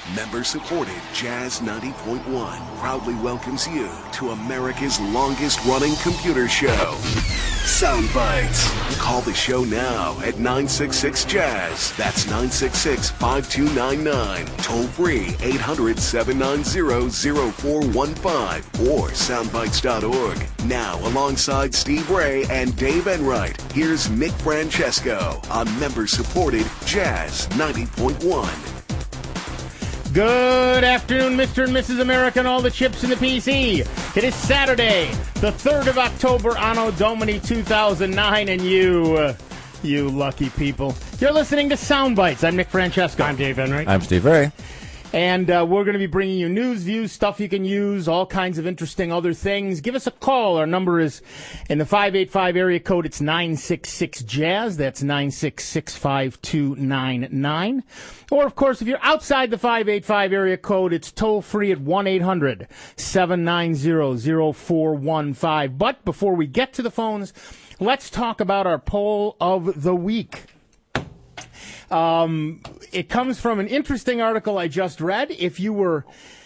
Member-supported Jazz 90.1 proudly welcomes you to America's longest-running computer show, Sound Bites. Call the show now at 966-JAZZ. That's 966-5299. Toll-free 800-790-0415 or soundbites.org. Now, alongside Steve Ray and Dave Enright, here's Nick Francesco on member-supported Jazz 90.1. Good afternoon, Mr. and Mrs. America and all the chips in the PC. It is Saturday, the 3rd of October, Anno Domini 2009, and you lucky people. You're listening to Sound Bites. I'm Nick Francesco. I'm Dave Enright. I'm Steve Ray. And we're going to be bringing you news, views, stuff you can use, all kinds of interesting other things. Give us a call. Our number is in the 585 area code. It's 966-JAZZ. That's 966-5299. Or, of course, if you're outside the 585 area code, it's toll-free at 1-800-790-0415. But before we get to the phones, let's talk about our poll of the week. It comes from an interesting article I just read. If you were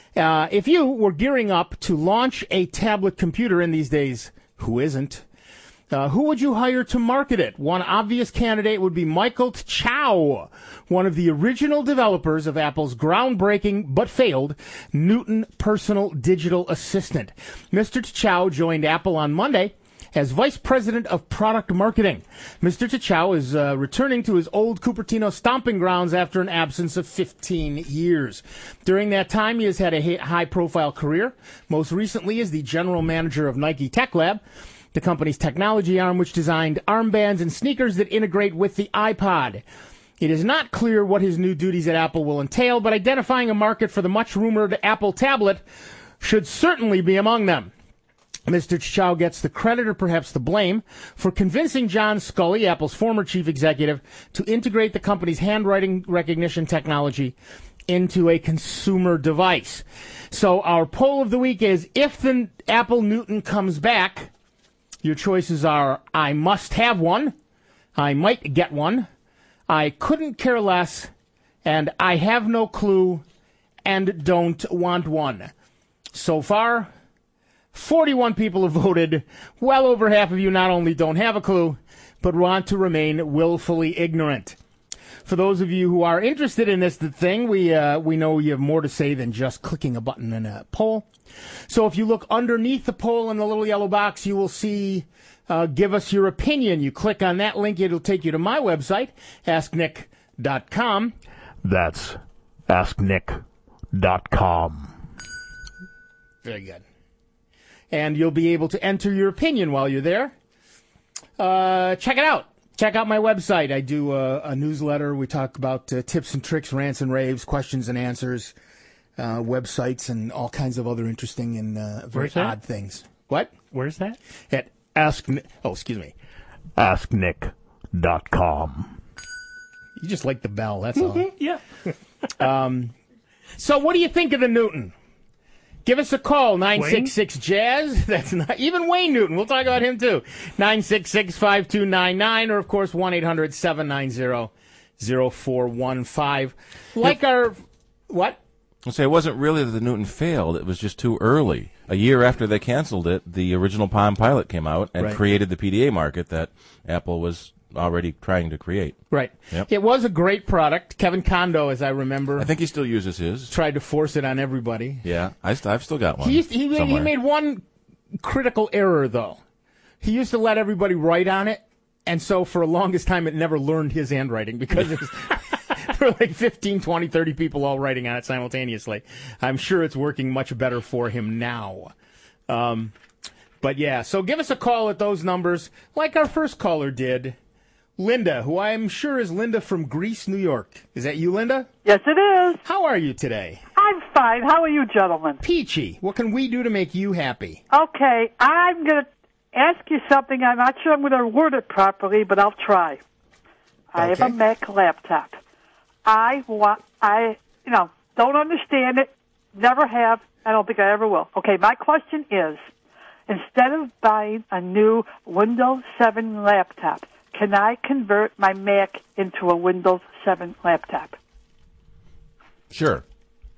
gearing up to launch a tablet computer in these days, who isn't? Who would you hire to market it? One obvious candidate would be Michael Tchau, one of the original developers of Apple's groundbreaking but failed Newton Personal Digital Assistant. Mr. Tchau joined Apple on Monday as Vice President of Product Marketing. Mr. Tchau is returning to his old Cupertino stomping grounds after an absence of 15 years. During that time, he has had a high-profile career, most recently as the general manager of Nike Tech Lab, the company's technology arm, which designed armbands and sneakers that integrate with the iPod. It is not clear what his new duties at Apple will entail, but identifying a market for the much-rumored Apple tablet should certainly be among them. Mr. Tchau gets the credit, or perhaps the blame, for convincing John Sculley, Apple's former chief executive, to integrate the company's handwriting recognition technology into a consumer device. So our poll of the week is, if the Apple Newton comes back, your choices are, I must have one, I might get one, I couldn't care less, and I have no clue, and don't want one. So far, 41 people have voted. Well over half of you not only don't have a clue, but want to remain willfully ignorant. For those of you who are interested in this thing, we know you have more to say than just clicking a button in a poll. So if you look underneath the poll in the little yellow box, you will see give us your opinion. You click on that link, it'll take you to my website, asknick.com. That's asknick.com. Very good. And you'll be able to enter your opinion while you're there. Check it out. Check out my website. I do a newsletter. We talk about tips and tricks, rants and raves, questions and answers, websites, and all kinds of other interesting and very odd things. What? Where's that? At asknick.com. You just like the bell, that's all. Yeah. So what do you think of the Newton? Give us a call, 966-JAZZ. That's not even Wayne Newton. We'll talk about him, too. 966-5299, or, of course, 1-800-790-0415. Like our... What? I'll say it wasn't really that the Newton failed. It was just too early. A year after they canceled it, the original Palm Pilot came out and created the PDA market that Apple was already trying to create. Right. Yep. It was a great product. Kevin Kondo, as I remember, I think he still uses his. tried to force it on everybody. Yeah, I've still got one. He made one critical error, though. He used to let everybody write on it, and so for the longest time it never learned his handwriting because it was, there were like 15, 20, 30 people all writing on it simultaneously. I'm sure it's working much better for him now. But yeah, so give us a call at those numbers like our first caller did. Linda, who I'm sure is Linda from Greece, New York. Is that you, Linda? Yes, it is. How are you today? I'm fine. How are you, gentlemen? Peachy. What can we do to make you happy? Okay, I'm going to ask you something. I'm not sure I'm going to word it properly, but I'll try. I have a Mac laptop. I don't understand it. Never have. I don't think I ever will. Okay, my question is, instead of buying a new Windows 7 laptop, can I convert my Mac into a Windows 7 laptop? Sure.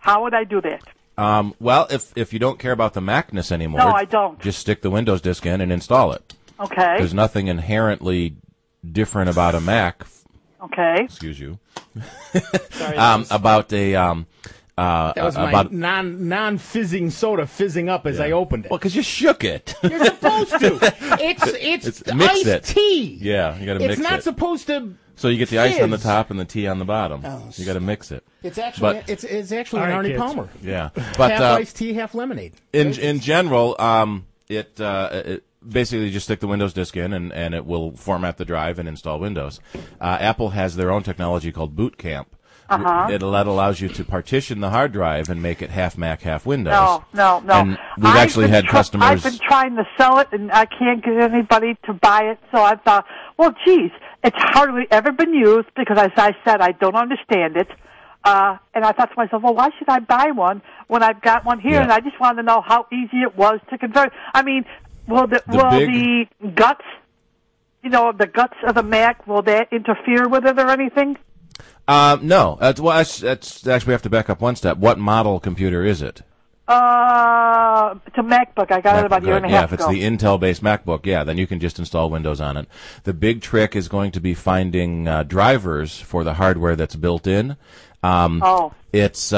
How would I do that? Well, if you don't care about the Macness anymore, No, I don't. Just stick the Windows disk in and install it. Okay. There's nothing inherently different about a Mac. Okay. Excuse you. Sorry, about a that was my about non-fizzing soda fizzing up as I opened it. well, because you shook it. You're supposed to. It's mix iced it. tea. Yeah, you got to mix it. It's not supposed to. So you get the ice on the fizz. top and the tea on the bottom. Oh, You got to mix it. It's actually But- it's actually All an right, Arnie kids. Palmer. Yeah, but Half iced tea, half lemonade. in general, it basically just stick the Windows disk in and it will format the drive and install Windows. Apple has their own technology called Boot Camp. That allows you to partition the hard drive and make it half Mac, half Windows. No. And we've actually had customers. I've been trying to sell it, and I can't get anybody to buy it. So I thought, well, geez, it's hardly ever been used because, as I said, I don't understand it. And I thought to myself, well, why should I buy one when I've got one here? Yeah. And I just wanted to know how easy it was to convert. I mean, will the guts, the guts of the Mac, will that interfere with it or anything? No. That's actually we have to back up one step. What model computer is it? It's a MacBook. I got it about a year and a half if ago. it's the Intel-based MacBook, then you can just install Windows on it. The big trick is going to be finding drivers for the hardware that's built in. It's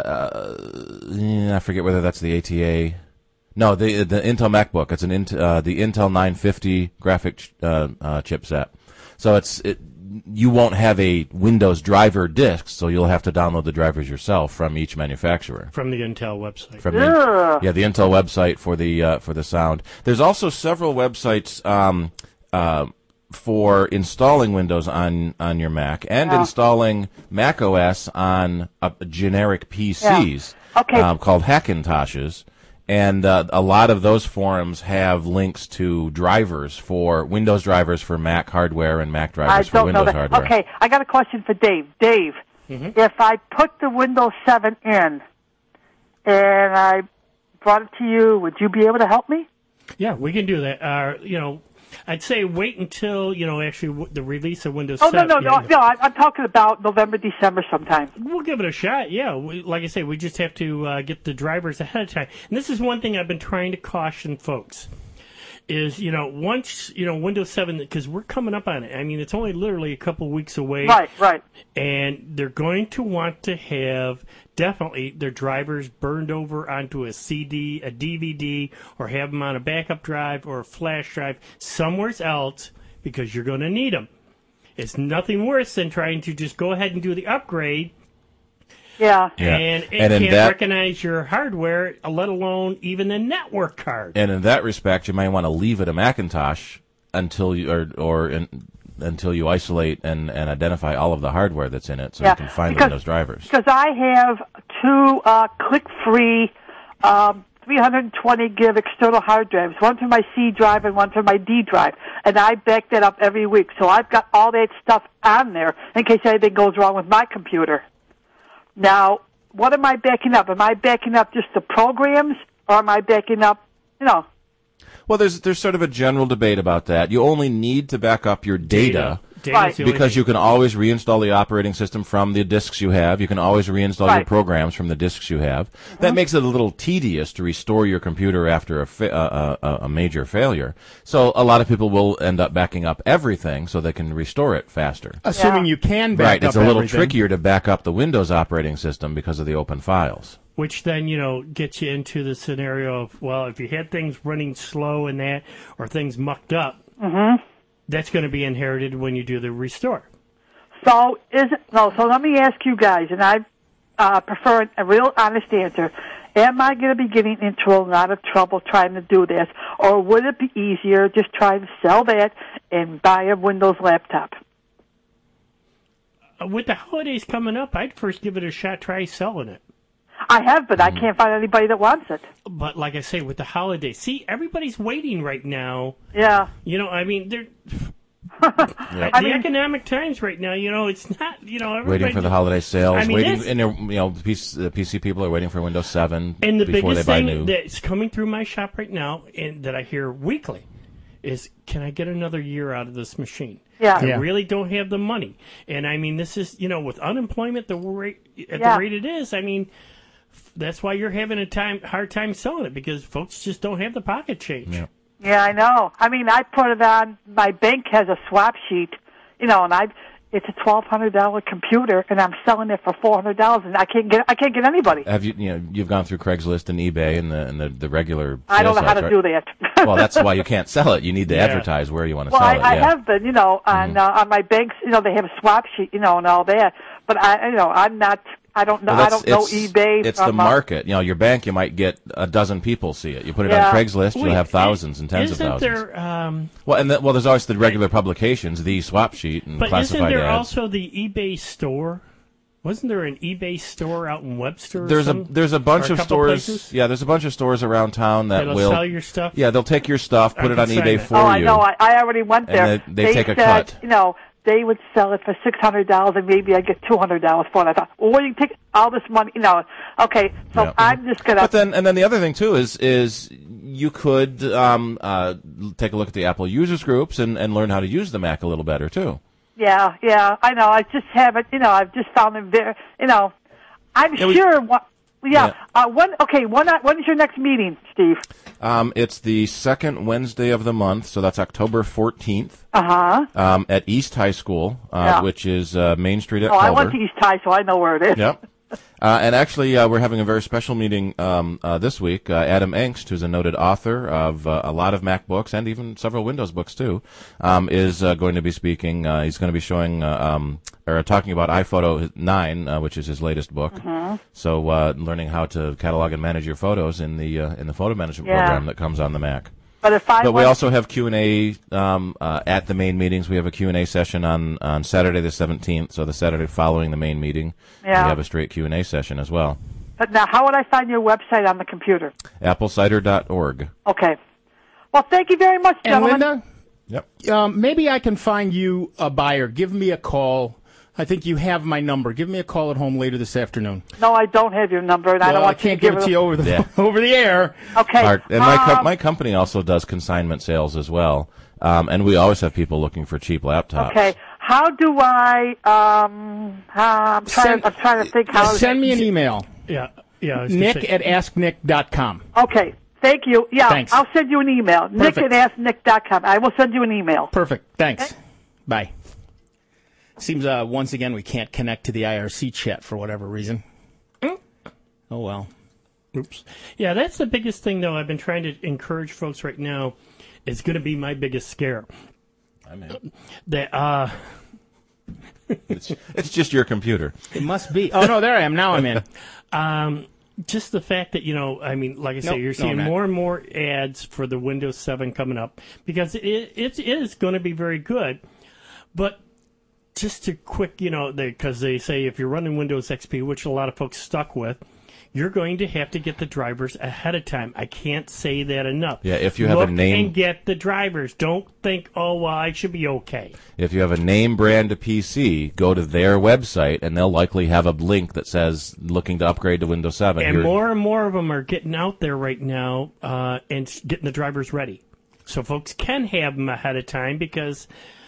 I forget whether that's the ATA. No, the Intel MacBook. It's the Intel 950 graphic chipset. So you won't have a Windows driver disk, so you'll have to download the drivers yourself from each manufacturer. From the Intel website. From the Intel website for the sound. There's also several websites for installing Windows on your Mac and installing Mac OS on generic PCs called Hackintoshes. And a lot of those forums have links to drivers for Windows drivers for Mac hardware and Mac drivers for Windows hardware. Okay, I got a question for Dave. Dave, if I put the Windows 7 in and I brought it to you, would you be able to help me? Yeah, we can do that. I'd say wait until, actually the release of Windows Oh, 7. no, I'm talking about November, December sometime. We'll give it a shot, yeah. Like I say, we just have to get the drivers ahead of time. And this is one thing I've been trying to caution folks. Is, once, Windows 7, because we're coming up on it. I mean, it's only literally a couple of weeks away. Right. And they're going to want to have, definitely, their drivers burned over onto a CD, a DVD, or have them on a backup drive or a flash drive somewhere else, because you're going to need them. It's nothing worse than trying to just go ahead and do the upgrade. Yeah. And it can't recognize your hardware, let alone even the network card. And in that respect, you might want to leave it a Macintosh until you until you isolate and identify all of the hardware that's in it, so you can find the Windows drivers. Because I have two click-free 320 gig external hard drives, one for my C drive and one for my D drive, and I back that up every week. So I've got all that stuff on there in case anything goes wrong with my computer. Now, what am I backing up? Am I backing up just the programs, or am I backing up, Well, there's sort of a general debate about that. You only need to back up your data. Right. Because you can always reinstall the operating system from the disks you have. You can always reinstall your programs from the disks you have. That makes it a little tedious to restore your computer after a major failure. So a lot of people will end up backing up everything so they can restore it faster. Assuming you can back up Right, it's a little everything. trickier to back up the Windows operating system because of the open files. Which then, gets you into the scenario of, well, if you had things running slow and that, or things mucked up, that's going to be inherited when you do the restore. So let me ask you guys, and I prefer a real honest answer. Am I going to be getting into a lot of trouble trying to do this, or would it be easier just trying to sell that and buy a Windows laptop? With the holidays coming up, I'd first give it a shot, try selling it. I have, but I can't find anybody that wants it. But like I say, with the holidays, see, everybody's waiting right now. Yeah. I mean, they're... Yep. The economic times right now, it's not, Waiting for the holiday sales, I mean, the PC people are waiting for Windows 7 and the before they biggest buy thing new. that's coming through my shop right now, and that I hear weekly, is can I get another year out of this machine? Yeah. I really don't have the money. And I mean, this is, with unemployment the rate it is, I mean, That's why you're having hard time selling it, because folks just don't have the pocket change. Yeah. Yeah, I know. I mean, I put it on. My bank has a swap sheet, and it's a $1,200 computer, and I'm selling it for $400, and I can't get anybody. Have you've gone through Craigslist and eBay and the regular. I don't know how to do that. Well, that's why you can't sell it. You need to advertise where you want to sell it. I have been, on my banks, they have a swap sheet, and all that. But I'm not. I don't know. Well, I don't know eBay. It's the market. Your bank, you might get a dozen people see it. You put it on Craigslist, you'll have thousands and tens of thousands. Isn't there? There's always the regular publications, the swap sheet and classified ads. But isn't there also the eBay store? Wasn't there an eBay store out in Webster? There's a bunch of stores. Places? Yeah, there's a bunch of stores around town that will sell your stuff. Yeah, they'll take your stuff, put it on eBay for you. Oh, I know. I already went there. And they take a cut. They would sell it for $600, and maybe I get $200 for it. I thought, well, you take all this money, Okay, so I'm just gonna. But then the other thing too is you could take a look at the Apple users groups and learn how to use the Mac a little better too. Yeah, I know. I just haven't. I've just found it there. I'm sure. When is your next meeting, Steve? It's the second Wednesday of the month, so that's October 14th. At East High School, which is Main Street at Culver. I went to East High, so I know where it is. Yep. And actually, we're having a very special meeting this week. Adam Engst, who's a noted author of a lot of Mac books and even several Windows books too, is going to be speaking. He's going to be showing or talking about iPhoto 9, which is his latest book. So learning how to catalog and manage your photos in the photo management program that comes on the Mac. But we also have Q&A at the main meetings. We have a Q&A session on Saturday the 17th, so the Saturday following the main meeting. We have a straight Q&A session as well. But now, how would I find your website on the computer? Applecider.org. Okay. Well, thank you very much, gentlemen. And Linda, maybe I can find you a buyer. Give me a call. I think you have my number. Give me a call at home later this afternoon. No, I don't have your number, and I don't want I can't give it to you over the air. Okay. And my company also does consignment sales as well, and we always have people looking for cheap laptops. Okay. How do I? I'm trying to think how. Send me an email. Yeah. Nick@asknick.com. Okay. Thank you. Yeah. Thanks. I'll send you an email. Nick@asknick.com. I will send you an email. Perfect. Thanks. Okay. Bye. Seems once again we can't connect to the IRC chat for whatever reason. Oh, well. Oops. Yeah, that's the biggest thing, though. I've been trying to encourage folks right now. It's going to be my biggest scare. I'm in. It's just your computer. It must be. Oh, no, there I am. Now I'm in. Just the fact that, like I say, you're seeing more and more ads for the Windows 7 coming up, because it is going to be very good. But just to quick, because they say if you're running Windows XP, which a lot of folks stuck with, you're going to have to get the drivers ahead of time. I can't say that enough. Yeah, if you have a name... and get the drivers. Don't think, I should be okay. If you have a name brand PC, go to their website, and they'll likely have a link that says, looking to upgrade to Windows 7. And more and more of them are getting out there right now and getting the drivers ready. So folks can have them ahead of time, because...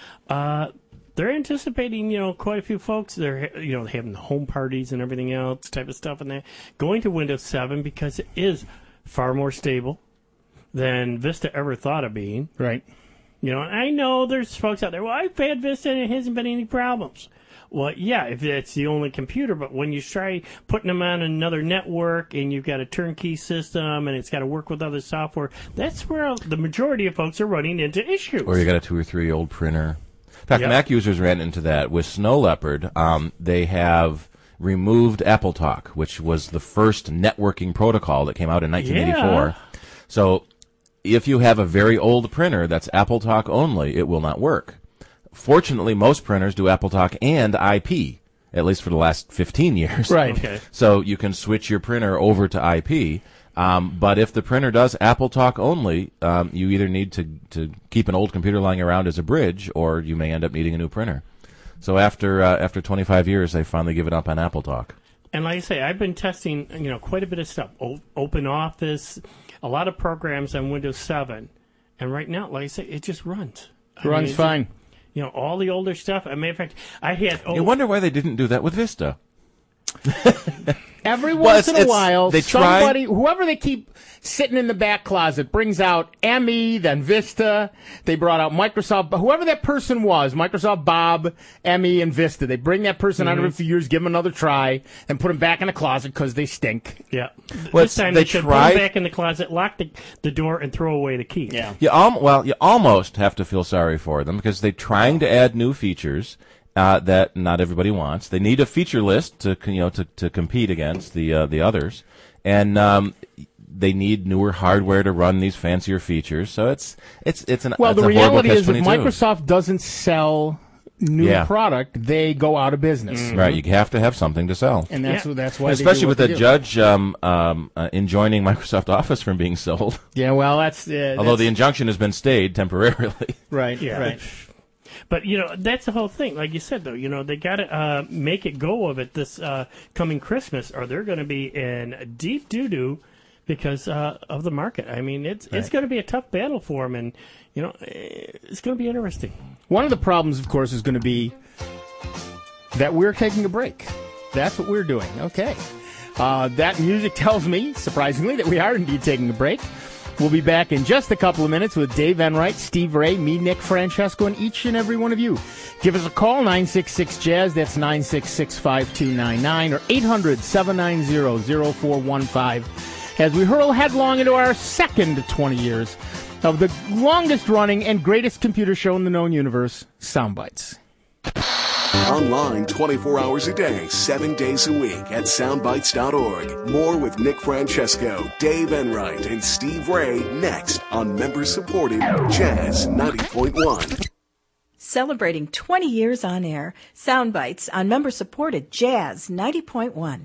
they're anticipating, quite a few folks. They're, having home parties and everything else type of stuff, and that going to Windows 7 because it is far more stable than Vista ever thought of being. Right. I know there's folks out there. Well, I've had Vista and it hasn't been any problems. Well, yeah, if it's the only computer, but when you try putting them on another network and you've got a turnkey system and it's got to work with other software, that's where the majority of folks are running into issues. Or you got a 2 or 3 old printer. In fact, Mac users ran into that. With Snow Leopard, they have removed AppleTalk, which was the first networking protocol that came out in 1984. Yeah. So if you have a very old printer that's AppleTalk only, it will not work. Fortunately, most printers do AppleTalk and IP, at least for the last 15 years. Right. Okay. So you can switch your printer over to IP. But if the printer does AppleTalk only, you either need to keep an old computer lying around as a bridge, or you may end up needing a new printer. So after 25 years, they finally give it up on AppleTalk. And like I say, I've been testing quite a bit of stuff. OpenOffice, a lot of programs on Windows 7, and right now, like I say, it just runs. Runs fine. All the older stuff. As a matter of fact, I had. You wonder why they didn't do that with Vista. Every once in a while, somebody, whoever they keep sitting in the back closet, brings out ME, then Vista. They brought out Microsoft, whoever that person was, Microsoft Bob, ME, and Vista. They bring that person out of it for years, give them another try, and put them back in the closet because they stink. Yeah. This time they should put them back in the closet, lock the door, and throw away the key. Yeah. You almost have to feel sorry for them because they're trying to add new features that not everybody wants. They need a feature list to compete against the others, and they need newer hardware to run these fancier features. So it's the reality is if Microsoft doesn't sell new product, they go out of business. Mm-hmm. Right, you have to have something to sell, and that's why. Especially with the judge enjoining Microsoft Office from being sold. Yeah, well, although the injunction has been stayed temporarily. Right. Yeah. Right. But, that's the whole thing. Like you said, though, they got to make it go of it this coming Christmas, or they're going to be in deep doo-doo because of the market. I mean, it's going to be a tough battle for them, and, it's going to be interesting. One of the problems, of course, is going to be that we're taking a break. That's what we're doing. Okay. That music tells me, surprisingly, that we are indeed taking a break. We'll be back in just a couple of minutes with Dave Enright, Steve Ray, me, Nick Francesco, and each and every one of you. Give us a call, 966-JAZZ, that's 966-5299, or 800-790-0415, as we hurl headlong into our second 20 years of the longest-running and greatest computer show in the known universe, Soundbites. Online 24 hours a day, 7 days a week at soundbites.org. More with Nick Francesco, Dave Enright, and Steve Ray next on member-supported Jazz 90.1. Celebrating 20 years on air, Soundbites on member-supported Jazz 90.1.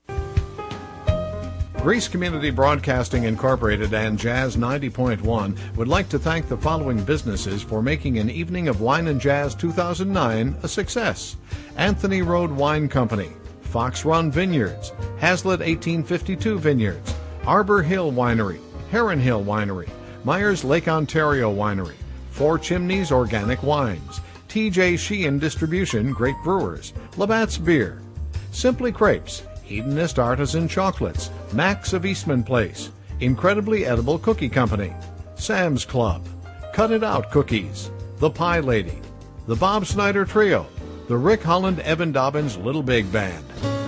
Greece Community Broadcasting Incorporated and Jazz 90.1 would like to thank the following businesses for making an Evening of Wine and Jazz 2009 a success. Anthony Road Wine Company, Fox Run Vineyards, Hazlitt 1852 Vineyards, Arbor Hill Winery, Heron Hill Winery, Myers Lake Ontario Winery, Four Chimneys Organic Wines, T.J. Sheehan Distribution Great Brewers, Labatt's Beer, Simply Crepes, Hedonist Artisan Chocolates, Max of Eastman Place, Incredibly Edible Cookie Company, Sam's Club, Cut It Out Cookies, The Pie Lady, The Bob Snyder Trio, The Rick Holland Evan Dobbins Little Big Band.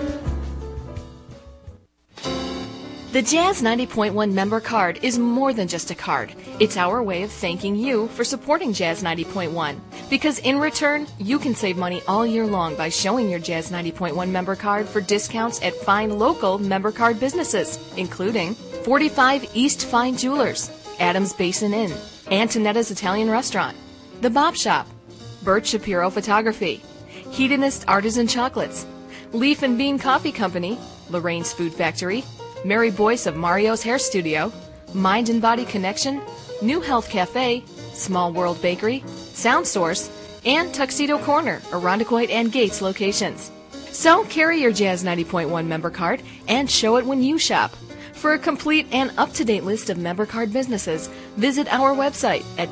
The Jazz 90.1 member card is more than just a card. It's our way of thanking you for supporting Jazz 90.1. Because in return, you can save money all year long by showing your Jazz 90.1 member card for discounts at fine local member card businesses, including 45 East Fine Jewelers, Adams Basin Inn, Antonetta's Italian Restaurant, The Bob Shop, Bert Shapiro Photography, Hedonist Artisan Chocolates, Leaf and Bean Coffee Company, Lorraine's Food Factory, Mary Boyce of Mario's Hair Studio, Mind and Body Connection, New Health Cafe, Small World Bakery, Sound Source, and Tuxedo Corner, Irondequoit and Gates locations. So carry your Jazz 90.1 member card and show it when you shop. For a complete and up-to-date list of member card businesses, visit our website at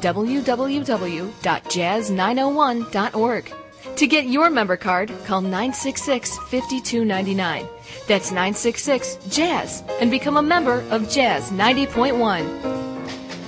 www.jazz901.org. To get your member card, call 966-5299. That's 966-JAZZ and become a member of Jazz 90.1.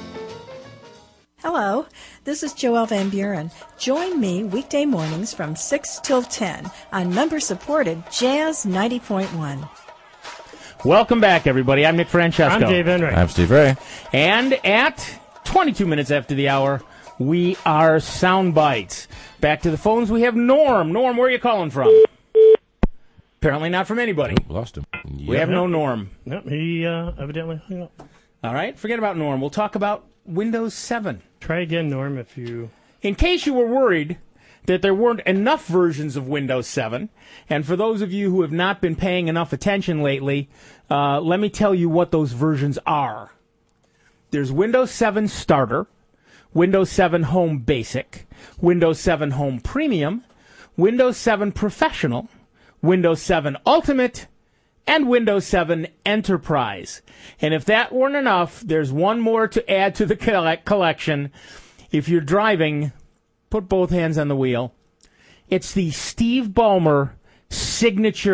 Hello, this is Joelle Van Buren. Join me weekday mornings from 6 till 10 on member-supported Jazz 90.1. Welcome back, everybody. I'm Nick Francesco. I'm Dave Enright. I'm Steve Ray. And at 22 minutes after the hour, we are Soundbites. Back to the phones, we have Norm. Norm, where are you calling from? Apparently not from anybody. Oh, lost him. Yep. We have no Norm. Yep, he evidently hung up. All right, forget about Norm. We'll talk about Windows 7. Try again, Norm, if you... In case you were worried that there weren't enough versions of Windows 7, and for those of you who have not been paying enough attention lately, let me tell you what those versions are. There's Windows 7 Starter, Windows 7 Home Basic, Windows 7 Home Premium, Windows 7 Professional, Windows 7 Ultimate, and Windows 7 Enterprise. And if that weren't enough, there's one more to add to the collection. If you're driving, put both hands on the wheel. It's the Steve Ballmer signature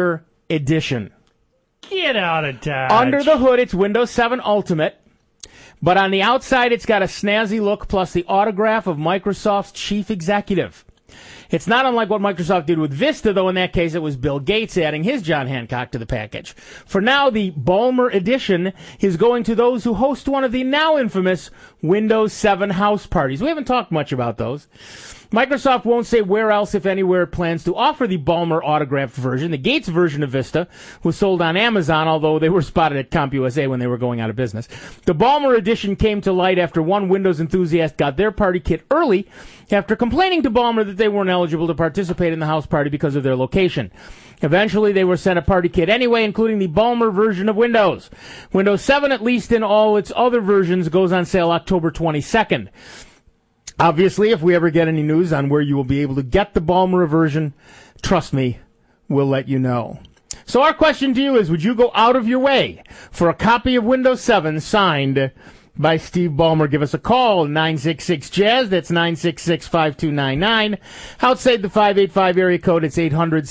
Edition. Get out of Dodge. Under the hood, it's Windows 7 Ultimate. But on the outside, it's got a snazzy look plus the autograph of Microsoft's chief executive. It's not unlike what Microsoft did with Vista, though in that case it was Bill Gates adding his John Hancock to the package. For now, the Ballmer edition is going to those who host one of the now infamous Windows 7 house parties. We haven't talked much about those. Microsoft won't say where else, if anywhere, it plans to offer the Ballmer autographed version. The Gates version of Vista was sold on Amazon, although they were spotted at CompUSA when they were going out of business. The Ballmer edition came to light after one Windows enthusiast got their party kit early after complaining to Ballmer that they weren't eligible to participate in the house party because of their location. Eventually, they were sent a party kit anyway, including the Ballmer version of Windows. Windows 7, at least in all its other versions, goes on sale October 22nd. Obviously, if we ever get any news on where you will be able to get the Ballmer version, trust me, we'll let you know. So our question to you is, would you go out of your way for a copy of Windows 7 signed by Steve Ballmer? Give us a call, 966-JAZZ, that's 966-5299. Outside the 585 area code, it's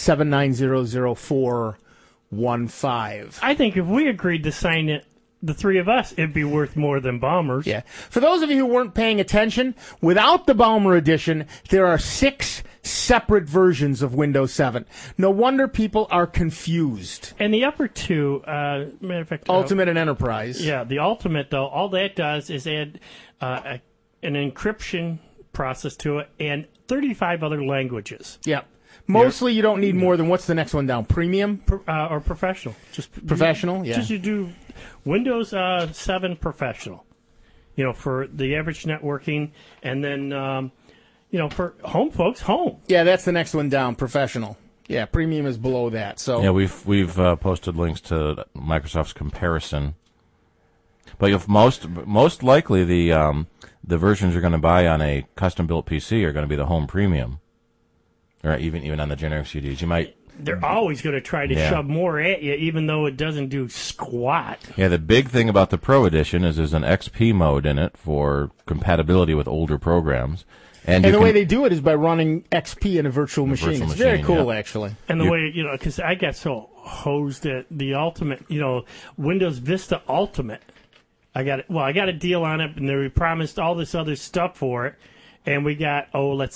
800-790-0415. I think if we agreed to sign it, the three of us, it'd be worth more than Ballmer's. Yeah. For those of you who weren't paying attention, without the Ballmer edition, there are 6 separate versions of Windows 7. No wonder people are confused. And the upper two, matter of fact... Ultimate and Enterprise. Yeah, the Ultimate, though, all that does is add an encryption process to it and 35 other languages. Yeah. Mostly you don't need more than, what's the next one down? Premium? Or Professional. Just Professional, yeah. Just you do Windows 7 Professional, for the average networking, and then, for home folks, home. Yeah, that's the next one down, Professional. Yeah, Premium is below that. So yeah, we've posted links to Microsoft's comparison. But if most likely the versions you're going to buy on a custom-built PC are going to be the Home Premium. Or even on the generic CDs, you might. They're always going to try to shove more at you, even though it doesn't do squat. Yeah, the big thing about the Pro Edition is there's an XP mode in it for compatibility with older programs, and the way they do it is by running XP in a virtual machine. It's very cool, actually. And the way because I got so hosed at the Ultimate, Windows Vista Ultimate. I got a deal on it, and they promised all this other stuff for it, and we got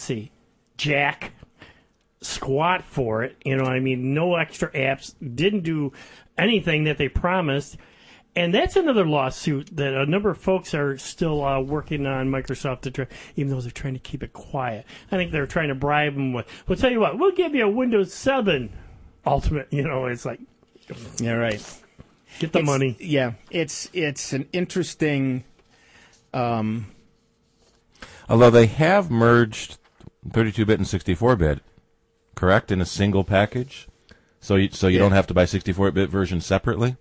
Jack. Squat for it, no extra apps, didn't do anything that they promised, and that's another lawsuit that a number of folks are still working on Microsoft to try, even though they're trying to keep it quiet. I think they're trying to bribe them with, we'll tell you what, we'll give you a Windows 7 Ultimate, it's like, yeah, right. Get the money. Yeah, it's an interesting. Although they have merged 32-bit and 64-bit. Correct, in a single package, so you don't have to buy 64-bit versions separately,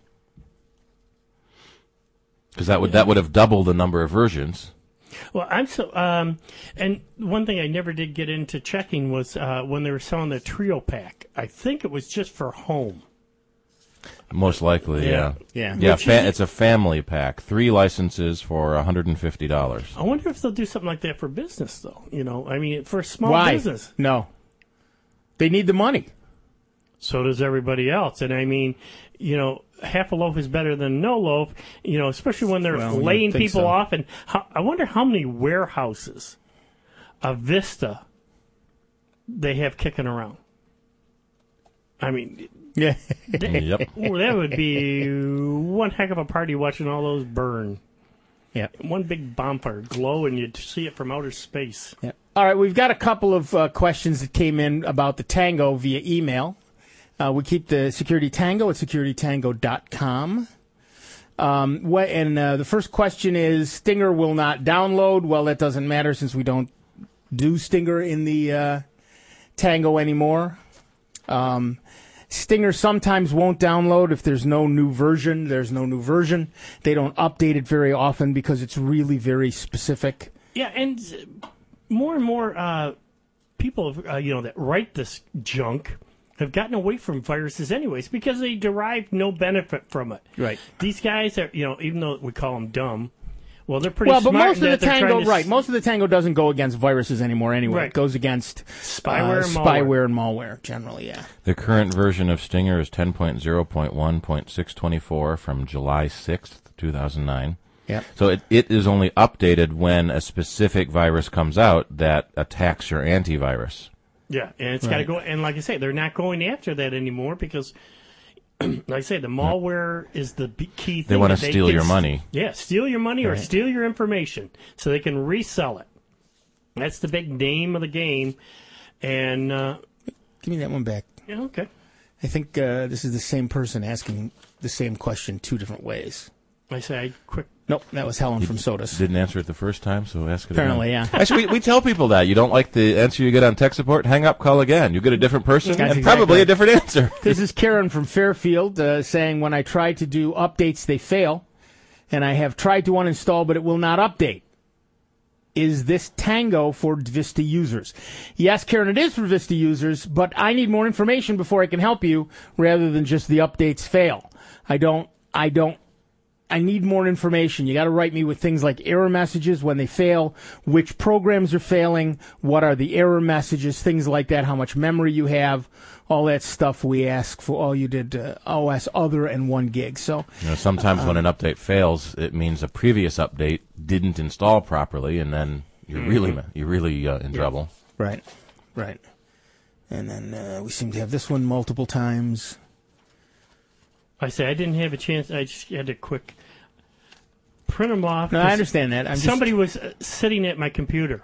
because that would have doubled the number of versions. Well, and one thing I never did get into checking was when they were selling the Trio Pack. I think it was just for home. Most likely, yeah. It's a family pack, 3 licenses for $150. I wonder if they'll do something like that for business, though. For a small business. No. They need the money. So does everybody else. And half a loaf is better than no loaf, especially when they're laying people off. And I wonder how many warehouses of Vista they have kicking around. Yeah. Yep. That would be one heck of a party watching all those burn. Yeah. One big bonfire glow, and you'd see it from outer space. Yeah. All right, we've got a couple of questions that came in about the Tango via email. We keep the Security Tango at securitytango.com. The first question is, Stinger will not download. Well, that doesn't matter since we don't do Stinger in the Tango anymore. Stinger sometimes won't download if there's no new version. There's no new version. They don't update it very often because it's really very specific. Yeah, and more and more people, that write this junk have gotten away from viruses anyways because they derive no benefit from it. Right. These guys are, even though we call them dumb, Well, they're pretty but smart. Most of the Tango doesn't go against viruses anymore anyway. Right. It goes against spyware and malware generally, yeah. The current version of Stinger is 10.0.1.624 from July 6th, 2009. Yep. So it is only updated when a specific virus comes out that attacks your antivirus. Yeah, and it's got to go. And like I say, they're not going after that anymore because, like I say, the malware is the key thing. They want to steal your money. Yeah, steal your money or steal your information so they can resell it. That's the big name of the game. And give me that one back. Yeah, okay. I think this is the same person asking the same question two different ways. Nope, that was Helen from Sodas. Didn't answer it the first time, so ask it Apparently, again. yeah. Actually, we tell people that. You don't like the answer you get on tech support, hang up, call again. You get a different person and probably a different answer. This is Karen from Fairfield saying, when I try to do updates, they fail. And I have tried to uninstall, but it will not update. Is this Tango for Vista users? Yes, Karen, it is for Vista users, but I need more information before I can help you rather than just the updates fail. I need more information. You got to write me with things like error messages when they fail, which programs are failing, what are the error messages, things like that, how much memory you have, all that stuff we ask for. All you did OS other and 1 gig. So sometimes when an update fails, it means a previous update didn't install properly, and then you're really in trouble. Right. And then we seem to have this one multiple times. I didn't have a chance. I just had to quick print them off. No, I understand that. Somebody was sitting at my computer.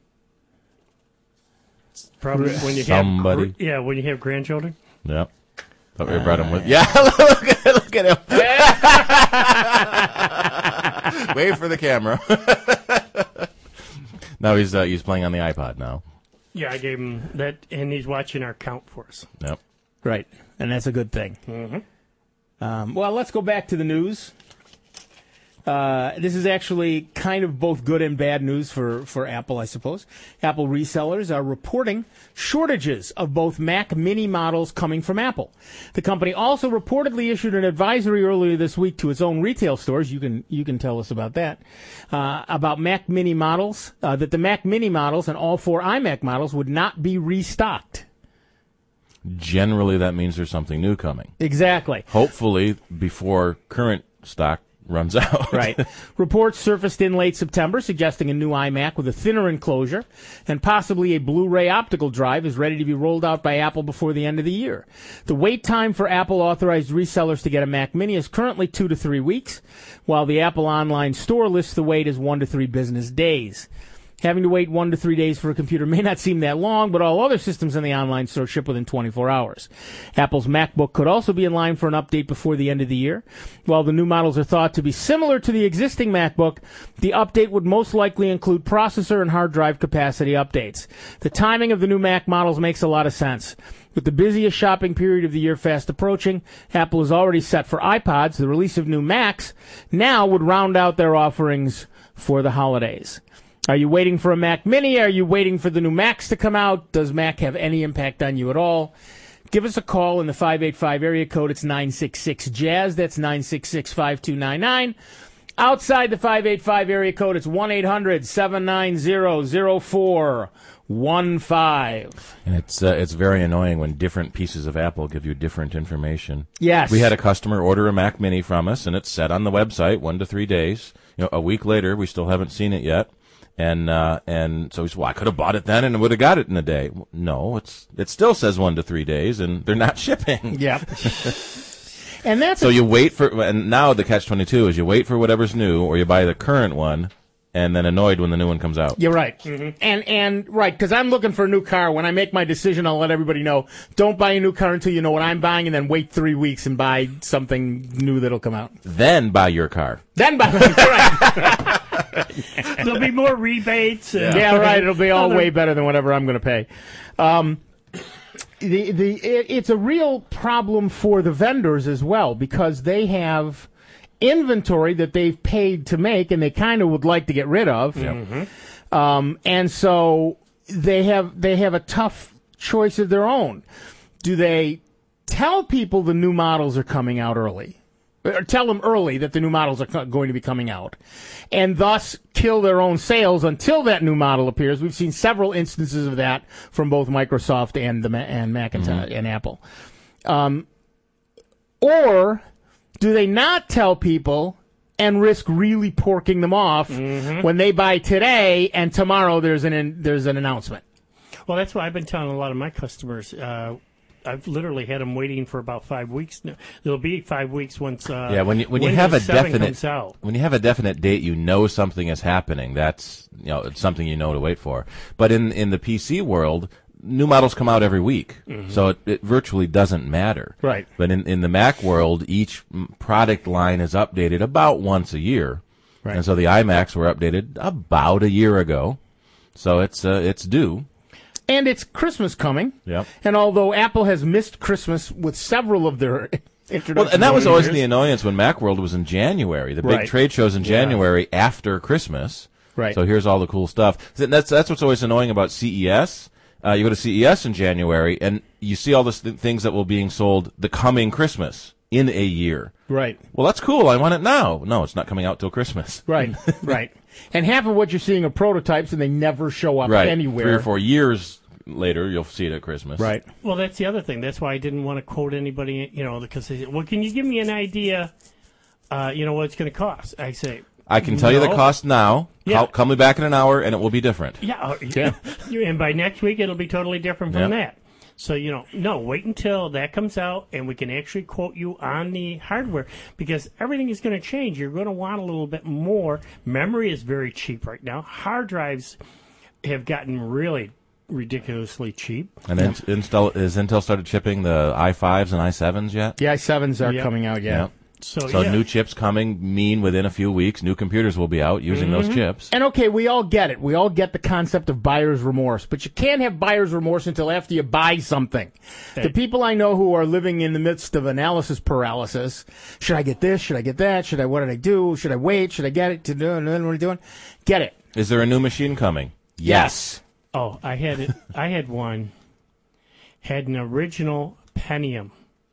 Probably when you have when you have grandchildren. Yep. Thought we brought him with. Yeah, look at him. Wave for the camera. Now he's playing on the iPod now. Yeah, I gave him that, and he's watching our count for us. Yep. Right, and that's a good thing. Mm-hmm. Well, let's go back to the news. This is actually kind of both good and bad news for Apple, I suppose. Apple resellers are reporting shortages of both Mac Mini models coming from Apple. The company also reportedly issued an advisory earlier this week to its own retail stores. You can tell us about that. About Mac Mini models, that the Mac Mini models and all 4 iMac models would not be restocked. Generally, that means there's something new coming. Exactly. Hopefully, before current stock runs out. Right. Reports surfaced in late September suggesting a new iMac with a thinner enclosure and possibly a Blu-ray optical drive is ready to be rolled out by Apple before the end of the year. The wait time for Apple-authorized resellers to get a Mac Mini is currently 2 to 3 weeks, while the Apple online store lists the wait as 1 to 3 business days. Having to wait 1 to 3 days for a computer may not seem that long, but all other systems in the online store ship within 24 hours. Apple's MacBook could also be in line for an update before the end of the year. While the new models are thought to be similar to the existing MacBook, the update would most likely include processor and hard drive capacity updates. The timing of the new Mac models makes a lot of sense. With the busiest shopping period of the year fast approaching, Apple is already set for iPods. The release of new Macs now would round out their offerings for the holidays. Are you waiting for a Mac Mini? Are you waiting for the new Macs to come out? Does Mac have any impact on you at all? Give us a call in the 585 area code. It's 966-JAZZ. That's 966-5299. Outside the 585 area code, it's 1-800-790-0415. And it's very annoying when different pieces of Apple give you different information. Yes. We had a customer order a Mac Mini from us, and it's set on the website 1 to 3 days. A week later, we still haven't seen it yet. And so he said, well, I could have bought it then and would have got it in a day. No, it still says 1 to 3 days, and they're not shipping. Yeah. And that's so you wait for, and now the catch-22 is you wait for whatever's new, or you buy the current one, and then annoyed when the new one comes out. You're right. Mm-hmm. And right, because I'm looking for a new car. When I make my decision, I'll let everybody know, don't buy a new car until you know what I'm buying, and then wait 3 weeks and buy something new that'll come out. Then buy your car. Then buy right. There'll be more rebates. Yeah, right. It'll be all way better than whatever I'm going to pay. It's a real problem for the vendors as well, because they have inventory that they've paid to make and they kind of would like to get rid of. Mm-hmm. And so they have a tough choice of their own. Do they tell people the new models are coming out early? or tell them early that the new models are going to be coming out, and thus kill their own sales until that new model appears. We've seen several instances of that from both Microsoft and Macintosh and Apple. Or do they not tell people and risk really porking them off when they buy today and tomorrow there's an announcement? Well, that's why I've been telling a lot of my customers. I've literally had them waiting for about 5 weeks. It'll be 5 weeks once. When you have a definite date, you know something is happening. That's it's something you know to wait for. But in the PC world, new models come out every week, so it virtually doesn't matter. Right. But in the Mac world, each product line is updated about once a year, and so the iMacs were updated about a year ago. So it's due. And it's Christmas coming. Yep. And although Apple has missed Christmas with several of their introductions. Well, and that was always the annoyance when Macworld was in January. The big trade shows in January after Christmas. Right. So here's all the cool stuff. That's what's always annoying about CES. You go to CES in January, and you see all the things that will be being sold the coming Christmas in a year. Right. Well, that's cool. I want it now. No, it's not coming out till Christmas. Right. Right. And half of what you're seeing are prototypes, and they never show up anywhere. 3 or 4 years later, you'll see it at Christmas. Right. Well, that's the other thing. That's why I didn't want to quote anybody, because they say, well, can you give me an idea, what it's going to cost? I say, I can tell you the cost now. Yeah. Call me back in an hour, and it will be different. Yeah. And by next week, it'll be totally different from that. So, no, wait until that comes out and we can actually quote you on the hardware because everything is going to change. You're going to want a little bit more. Memory is very cheap right now. Hard drives have gotten really ridiculously cheap. And then has Intel started shipping the i5s and i7s yet? The i7s are coming out, Yeah. So new chips coming mean within a few weeks, new computers will be out using those chips. And okay, we all get it. We all get the concept of buyer's remorse, but you can't have buyer's remorse until after you buy something. Hey. The people I know who are living in the midst of analysis paralysis, should I get this? Should I get that? What did I do? Should I wait? Should I get it? What are you doing? Get it. Is there a new machine coming? Yes. Oh, I had it. I had one. Had an original Pentium.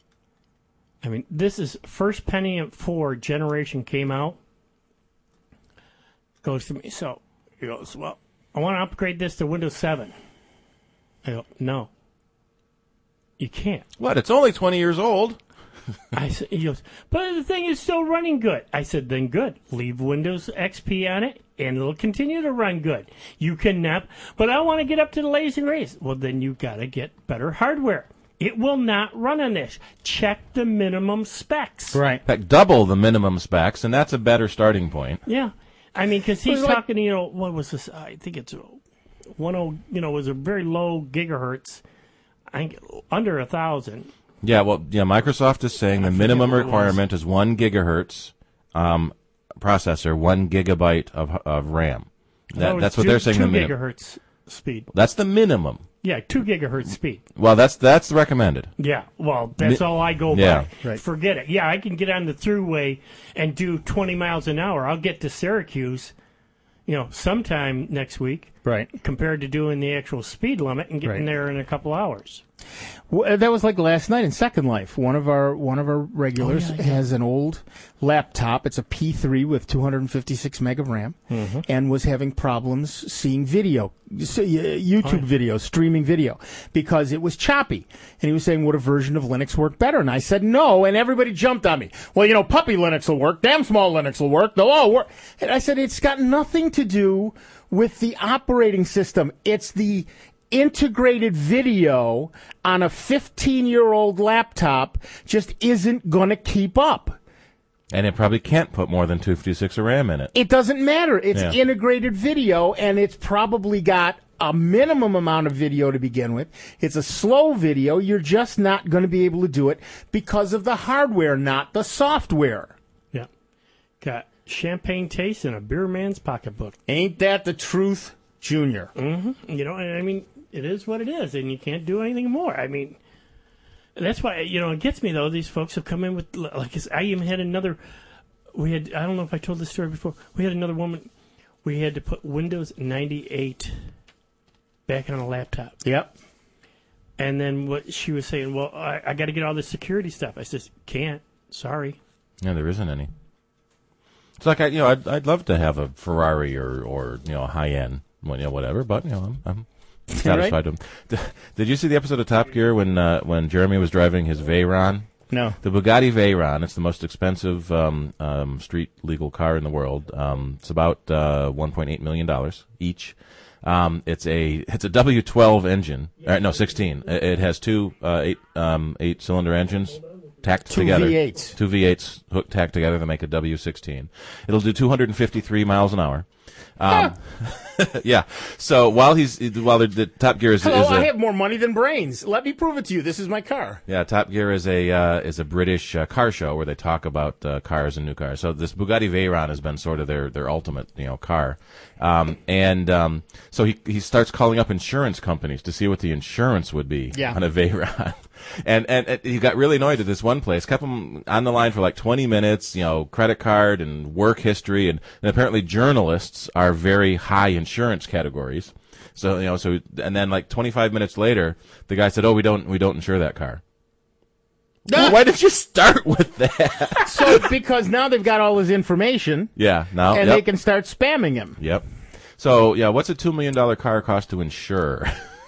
I mean, this is first Pentium 4 generation came out. Goes to me. So he goes, well, I want to upgrade this to Windows 7. I go, no, you can't. What? It's only 20 years old. I said, he goes, but the thing is still running good. I said, then good. Leave Windows XP on it, and it'll continue to run good. You can nap, but I want to get up to the latest and greatest. Well, then you got to get better hardware. It will not run on this. Check the minimum specs. Right. In fact, double the minimum specs, and that's a better starting point. Yeah. I mean, because he's talking, what was this? I think it's 10, was a very low gigahertz. I think under 1,000. Yeah, Microsoft is saying the minimum requirement is 1 gigahertz processor, 1 gigabyte of RAM. That's what they're saying. 2 gigahertz speed. That's the minimum. Yeah, 2 gigahertz speed. Well, that's recommended. Yeah, well, that's all I go by. Right. Forget it. Yeah, I can get on the thruway and do 20 miles an hour. I'll get to Syracuse, sometime next week. Right. Compared to doing the actual speed limit and getting there in a couple hours. Well, that was like last night in Second Life. One of our regulars has an old laptop. It's a P3 with 256 meg of RAM, and was having problems seeing video, YouTube video, streaming video, because it was choppy. And he was saying, would a version of Linux work better? And I said no, and everybody jumped on me. Well, Puppy Linux will work. Damn Small Linux will work. They'll all work. And I said, it's got nothing to do with the operating system. It's the integrated video on a 15-year-old laptop just isn't going to keep up. And it probably can't put more than 256 of RAM in it. It doesn't matter. It's integrated video, and it's probably got a minimum amount of video to begin with. It's a slow video. You're just not going to be able to do it because of the hardware, not the software. Yeah. Got champagne taste in a beer man's pocketbook. Ain't that the truth, Junior? Mm-hmm. It is what it is, and you can't do anything more. I mean, that's why, it gets me, though. These folks have come in with, I even had another, I don't know if I told this story before, we had another woman, we had to put Windows 98 back on a laptop. Yep. And then what she was saying, well, I got to get all this security stuff. I says, can't. Sorry. Yeah, there isn't any. It's like I'd love to have a Ferrari or a high end, whatever. But I'm satisfied with them. Did you see the episode of Top Gear when Jeremy was driving his Veyron? No. The Bugatti Veyron. It's the most expensive street legal car in the world. It's about $1.8 million each. It's a W12 engine. 16. It has two 8-cylinder engines tacked together. Two V8s tacked together to make a W16. It'll do 253 miles an hour. Yeah. So while the Top Gear is I have more money than brains. Let me prove it to you. This is my car. Yeah, Top Gear is a British car show where they talk about cars and new cars. So this Bugatti Veyron has been sort of their ultimate car. So he starts calling up insurance companies to see what the insurance would be on a Veyron. And he got really annoyed at this one place, kept him on the line for like 20 minutes, credit card and work history, and apparently journalists are very high insurance categories. So, and then like 25 minutes later, the guy said, "Oh, we don't insure that car." Why did you start with that? So, because now they've got all his information. Yeah, now. And they can start spamming him. Yep. So, what's a $2 million car cost to insure?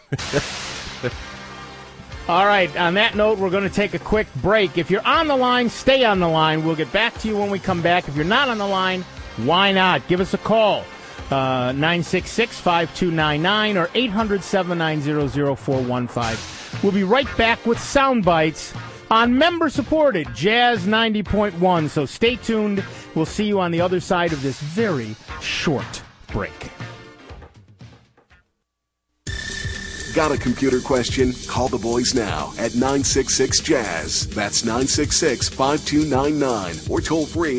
All right, on that note, we're going to take a quick break. If you're on the line, stay on the line. We'll get back to you when we come back. If you're not on the line, why not? Give us a call, 966-5299 or 800-790-0415. We'll be right back with Sound Bites on member-supported Jazz 90.1. So stay tuned. We'll see you on the other side of this very short break. Got a computer question? Call the boys now at 966-JAZZ. That's 966-5299. Or toll free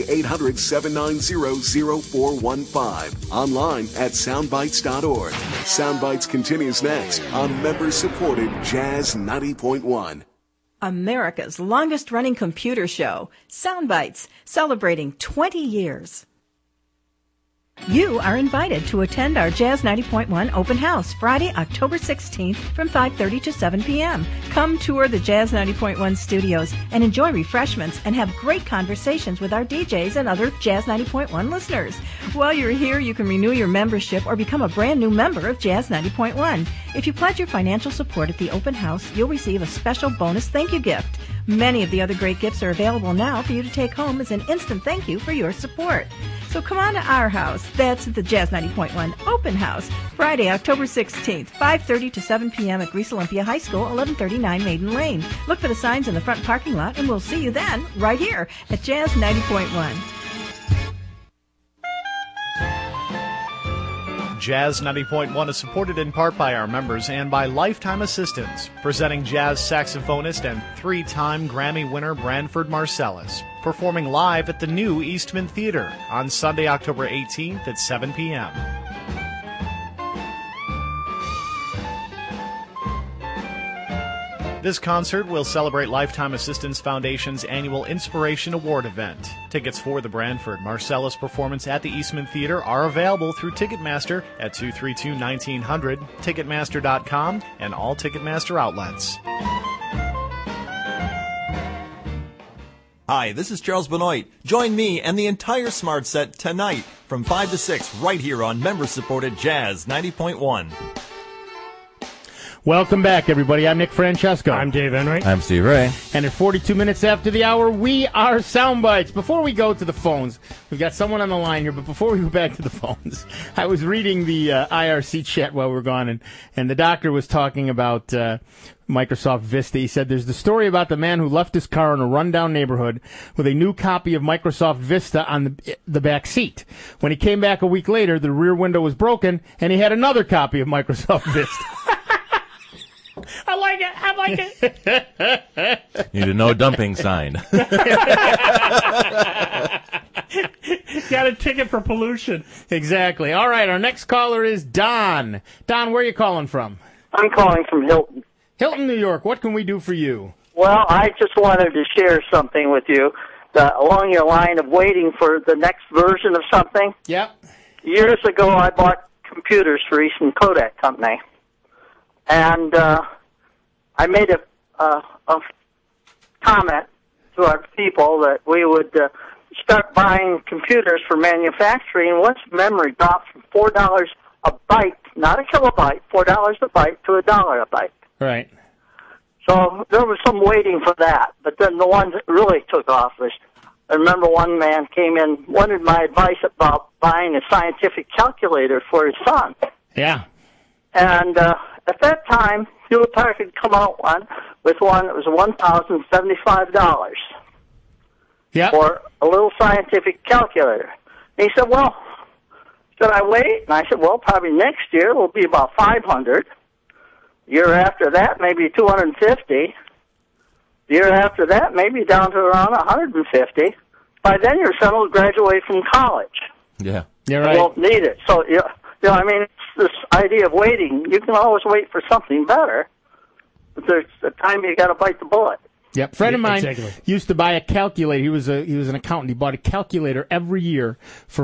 800-790-0415. Online at soundbites.org. Soundbites continues next on member-supported Jazz 90.1. America's longest-running computer show, Soundbites, celebrating 20 years. You are invited to attend our Jazz 90.1 open house Friday, October 16th from 5:30 to 7 p.m. Come tour the Jazz 90.1 studios and enjoy refreshments and have great conversations with our DJs and other Jazz 90.1 listeners. While you're here, you can renew your membership or become a brand new member of Jazz 90.1. If you pledge your financial support at the open house, you'll receive a special bonus thank you gift. Many of the other great gifts are available now for you to take home as an instant thank you for your support. So come on to our house. That's the Jazz 90.1 Open House, Friday, October 16th, 5:30 to 7 p.m. at Greece Olympia High School, 1139 Maiden Lane. Look for the signs in the front parking lot, and we'll see you then, right here at Jazz 90.1. Jazz 90.1 is supported in part by our members and by Lifetime Assistance, presenting jazz saxophonist and 3-time Grammy winner Branford Marsalis, performing live at the new Eastman Theater on Sunday, October 18th at 7 p.m. This concert will celebrate Lifetime Assistance Foundation's annual Inspiration Award event. Tickets for the Branford Marsalis performance at the Eastman Theater are available through Ticketmaster at 232-1900, Ticketmaster.com, and all Ticketmaster outlets. Hi, this is Charles Benoit. Join me and the entire Smart Set tonight from 5 to 6 right here on member-supported Jazz 90.1. Welcome back, everybody. I'm Nick Francesco. I'm Dave Enright. I'm Steve Ray. And at 42 minutes after the hour, we are Soundbites. Before we go to the phones, we've got someone on the line here, but before we go back to the phones, I was reading the IRC chat while we were gone, and the doctor was talking about Microsoft Vista. He said there's the story about the man who left his car in a rundown neighborhood with a new copy of Microsoft Vista on the back seat. When he came back a week later, the rear window was broken, and he had another copy of Microsoft Vista. I like it. Need a no dumping sign. Got a ticket for pollution. Exactly. All right, our next caller is Don. Don, where are you calling from? I'm calling from Hilton. Hilton, New York. What can we do for you? Well, I just wanted to share something with you along your line of waiting for the next version of something. Yep. Years ago, I bought computers for Eastman Kodak Company. And I made a comment to our people that we would start buying computers for manufacturing once memory dropped from $4 a byte, not a kilobyte, $4 a byte to $1 a byte. Right. So there was some waiting for that. But then the one that really took off was, I remember one man came in, wanted my advice about buying a scientific calculator for his son. Yeah. And at that time, Hewlett Packard had come out with one that was $1,075 for a little scientific calculator. And he said, well, should I wait? And I said, well, probably next year will be about $500. Year after that, maybe $250. Year after that, maybe down to around $150. By then, your son will graduate from college. Yeah. You're right. You won't need it. So, you know, I mean, it's this idea of waiting. You can always wait for something better, but there's a time you got to bite the bullet. Yep. A friend of mine used to buy a calculator. He was an accountant. He bought a calculator every year for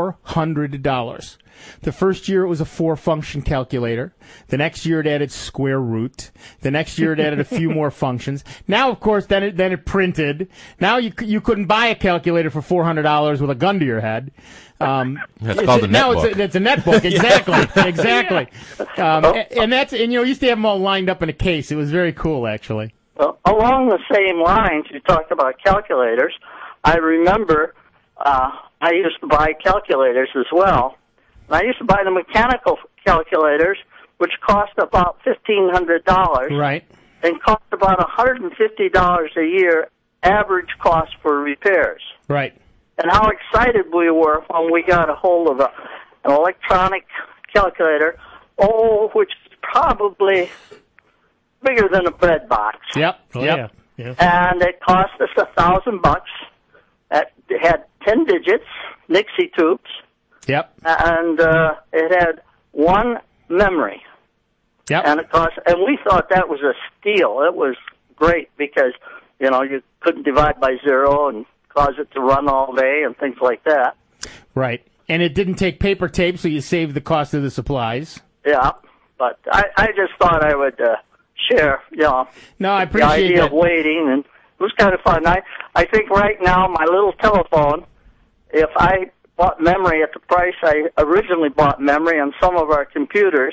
$400. The first year it was a 4-function calculator. The next year it added square root. The next year it added a few more functions. Now, of course, then it printed. Now you couldn't buy a calculator for $400 with a gun to your head. That's called a netbook. It's a netbook, exactly, exactly. And you used to have them all lined up in a case. It was very cool, actually. Well, along the same lines, you talked about calculators. I remember I used to buy calculators as well. And I used to buy the mechanical calculators, which cost about $1,500. Right. And cost about $150 a year average cost for repairs. Right. And how excited we were when we got a hold of an electronic calculator, which is probably bigger than a bread box. Yep. Oh, yep. Yeah. And it cost us $1,000. It had 10 digits, Nixie tubes. Yep. And it had one memory. Yep. And we thought that was a steal. It was great because, you couldn't divide by zero and cause it to run all day and things like that. Right. And it didn't take paper tape, so you saved the cost of the supplies. Yeah. But I just thought I would share, No, I appreciate the idea that. of waiting, and it was kind of fun. I think right now my little telephone, if I bought memory at the price I originally bought memory on some of our computers,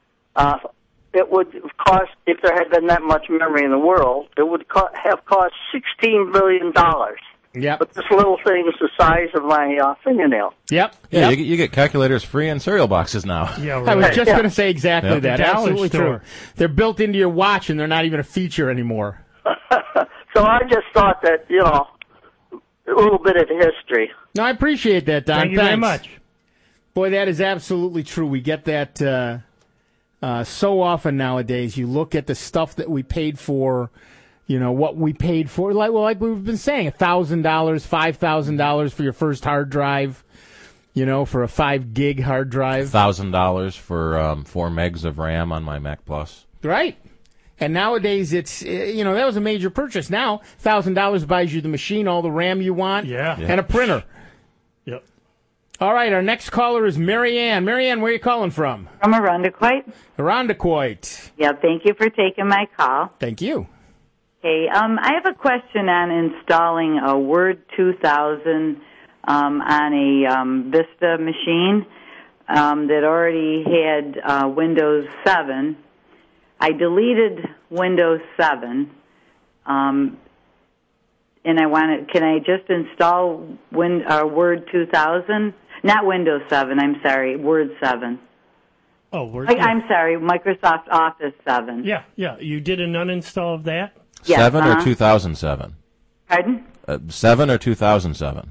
it would cost, if there had been that much memory in the world, it would have cost $16 billion. Yep. But this little thing is the size of my fingernail. Yep. Yeah, yep. you get calculators free in cereal boxes now. Yeah, right. I was just going to say exactly that. Absolutely store. true. They're built into your watch, and they're not even a feature anymore. So I just thought that, a little bit of history. No, I appreciate that, Don. Thank you very much. Boy, that is absolutely true. We get that so often nowadays. You look at the stuff that we paid for, what we paid for. Like we've been saying, $1,000, $5,000 for your first hard drive, for a 5 gig hard drive. $1,000 for 4 megs of RAM on my Mac Plus. Right. And nowadays, it's, that was a major purchase. Now, $1,000 buys you the machine, all the RAM you want, and a printer. Yep. All right, our next caller is Mary Ann. Mary Ann, where are you calling from? From Irondequoit. Irondequoit. Yeah, thank you for taking my call. Thank you. Okay, I have a question on installing a Word 2000 on a Vista machine that already had Windows 7. I deleted Windows 7, and can I just install Word 2000? Not Windows 7, I'm sorry, Word 7. Oh, Word. I'm sorry, Microsoft Office 7. Yeah. You did an uninstall of that? Yes, 7 or 2007? Pardon? 7 or 2007?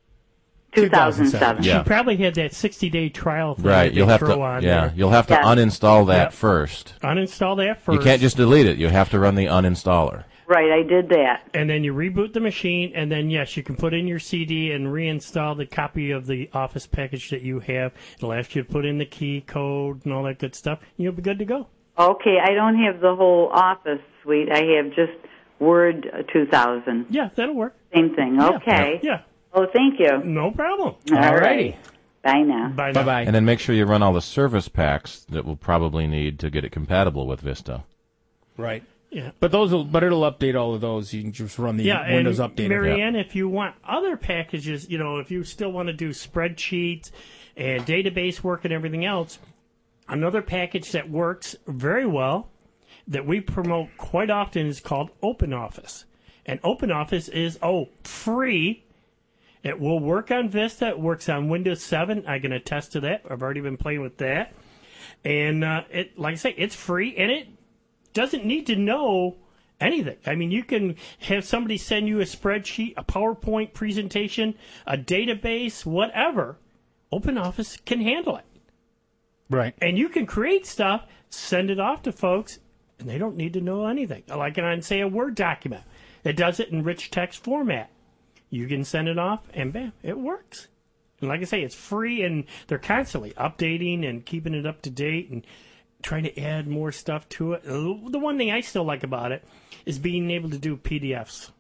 2007. She probably had that 60-day trial thing. Right, you'll have to. There. You'll have to uninstall that first. Uninstall that first. You can't just delete it. You have to run the uninstaller. Right, I did that. And then you reboot the machine, and then yes, you can put in your CD and reinstall the copy of the Office package that you have. It'll ask you to put in the key code and all that good stuff. And you'll be good to go. Okay, I don't have the whole Office suite. I have just Word 2000. Yeah, that'll work. Same thing. Okay. Yeah. Oh, thank you. No problem. All right. Bye now. Bye now. Bye-bye. And then make sure you run all the service packs that we'll probably need to get it compatible with Vista. Right. Yeah. But it'll update all of those. You can just run the Windows Update. Marianne, if you want other packages, if you still want to do spreadsheets and database work and everything else, another package that works very well that we promote quite often is called OpenOffice. And OpenOffice is free. It will work on Vista. It works on Windows 7. I can attest to that. I've already been playing with that. And like I say, it's free, and it doesn't need to know anything. I mean, you can have somebody send you a spreadsheet, a PowerPoint presentation, a database, whatever. OpenOffice can handle it. Right. And you can create stuff, send it off to folks, and they don't need to know anything. Like on, say, a Word document. It does it in rich text format. You can send it off, and bam, it works. And like I say, it's free, and they're constantly updating and keeping it up to date and trying to add more stuff to it. The one thing I still like about it is being able to do PDFs.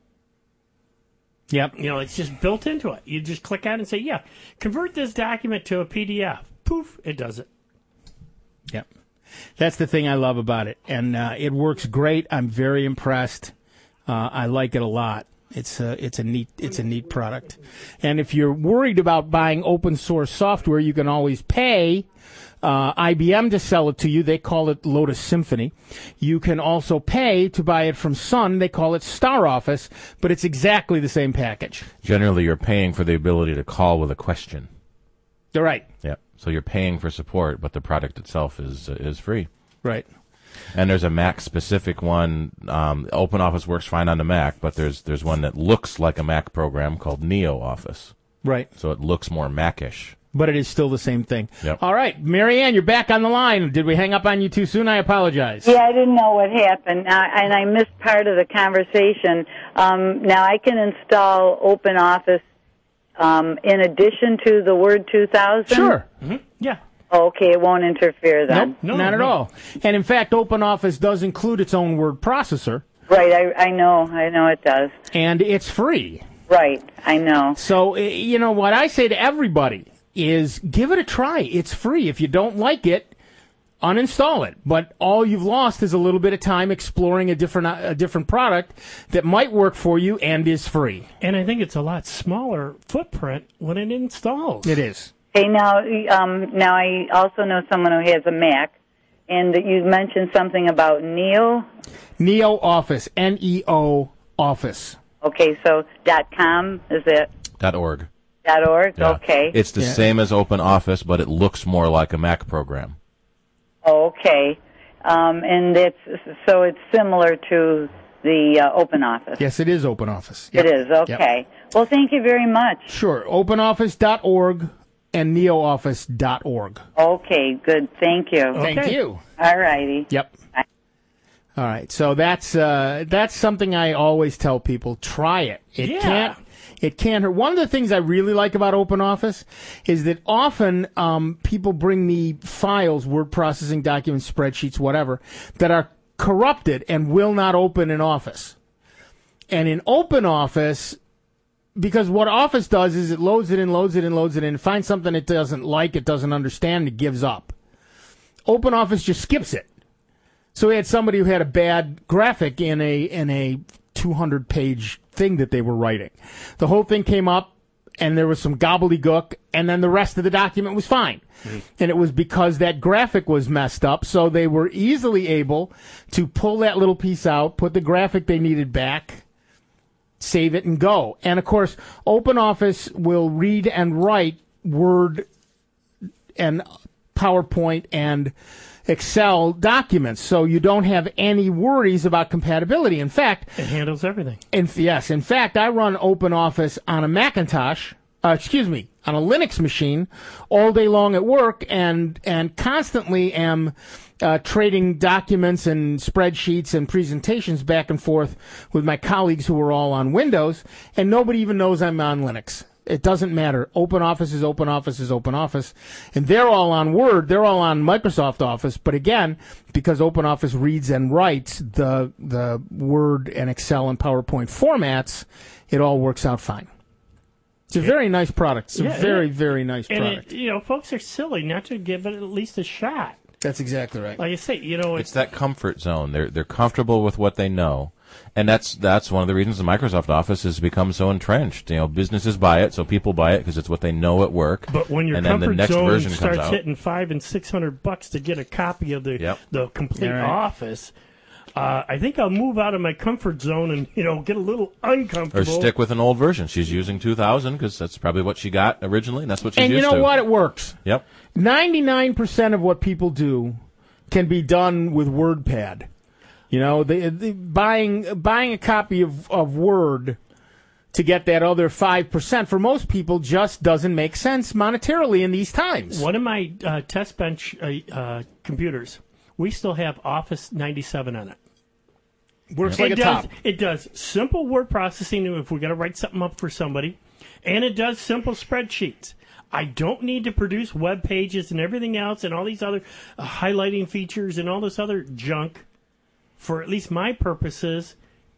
Yep. It's just built into it. You just click on it and say, yeah, convert this document to a PDF. Poof, it does it. Yep. That's the thing I love about it. And it works great. I'm very impressed. I like it a lot. It's a neat product. And if you're worried about buying open source software, you can always pay IBM to sell it to you. They call it Lotus Symphony. You can also pay to buy it from Sun. They call it Star Office, but it's exactly the same package. Generally, you're paying for the ability to call with a question. They're right. Yeah. So you're paying for support, but the product itself is free. Right. And there's a Mac-specific one. OpenOffice works fine on the Mac, but there's one that looks like a Mac program called NeoOffice. Right. So it looks more Mac-ish. But it is still the same thing. Yep. All right, Marianne, you're back on the line. Did we hang up on you too soon? I apologize. Yeah, I didn't know what happened, and I missed part of the conversation. Now, I can install OpenOffice in addition to the Word 2000? Sure. Mm-hmm. Yeah. Okay, it won't interfere then. Nope, not at all. And in fact, OpenOffice does include its own word processor. Right, I know it does. And it's free. Right, I know. So, what I say to everybody is give it a try. It's free. If you don't like it, uninstall it. But all you've lost is a little bit of time exploring a different product that might work for you and is free. And I think it's a lot smaller footprint when it installs. It is. Hey, now I also know someone who has a Mac, and you mentioned something about NeoOffice, N-E-O Office. Okay, so .com, is it? .org. .org, Yeah. Okay. It's the same as OpenOffice, but it looks more like a Mac program. Okay. And it's similar to the OpenOffice. Yes, it is OpenOffice. Yep. It is, okay. Yep. Well, thank you very much. Sure. OpenOffice.org and NeoOffice.org. Okay, good. Thank you. Okay. Thank you. All righty. Yep. Bye. All right. So that's something I always tell people. Try it. It can't hurt. One of the things I really like about OpenOffice is that often people bring me files, word processing documents, spreadsheets, whatever, that are corrupted and will not open in Office. And in OpenOffice, because what Office does is it loads it in, finds something it doesn't like, it doesn't understand, it gives up. OpenOffice just skips it. So we had somebody who had a bad graphic in a 200-page thing that they were writing. The whole thing came up, and there was some gobbledygook, and then the rest of the document was fine. Mm-hmm. And it was because that graphic was messed up, so they were easily able to pull that little piece out, put the graphic they needed back, save it, and go. And, of course, OpenOffice will read and write Word and PowerPoint and Excel documents, so you don't have any worries about compatibility. In fact, it handles everything. In fact, I run OpenOffice on a Macintosh, on a Linux machine all day long at work, and constantly am trading documents and spreadsheets and presentations back and forth with my colleagues who are all on Windows, and nobody even knows I'm on Linux. It doesn't matter. OpenOffice is OpenOffice is OpenOffice. And they're all on Word. They're all on Microsoft Office. But again, because OpenOffice reads and writes the Word and Excel and PowerPoint formats, it all works out fine. It's a very nice product. It's a very, very nice product. And folks are silly not to give it at least a shot. That's exactly right. Like I say, it's that comfort zone. They're comfortable with what they know. And that's one of the reasons the Microsoft Office has become so entrenched. Businesses buy it, so people buy it because it's what they know at work. But when your and then comfort the next zone version starts comes out, hitting $500 and $600 to get a copy of the complete Office, I think I'll move out of my comfort zone and get a little uncomfortable. Or stick with an old version. She's using 2000 because that's probably what she got originally, and that's what she's used to. And you know what? It works. Yep. 99% of what people do can be done with WordPad. Buying a copy of Word to get that other 5% for most people just doesn't make sense monetarily in these times. One of my test bench computers, we still have Office 97 on it. Works like a top. It does simple word processing if we got to write something up for somebody, and it does simple spreadsheets. I don't need to produce web pages and everything else and all these other highlighting features and all this other junk for at least my purposes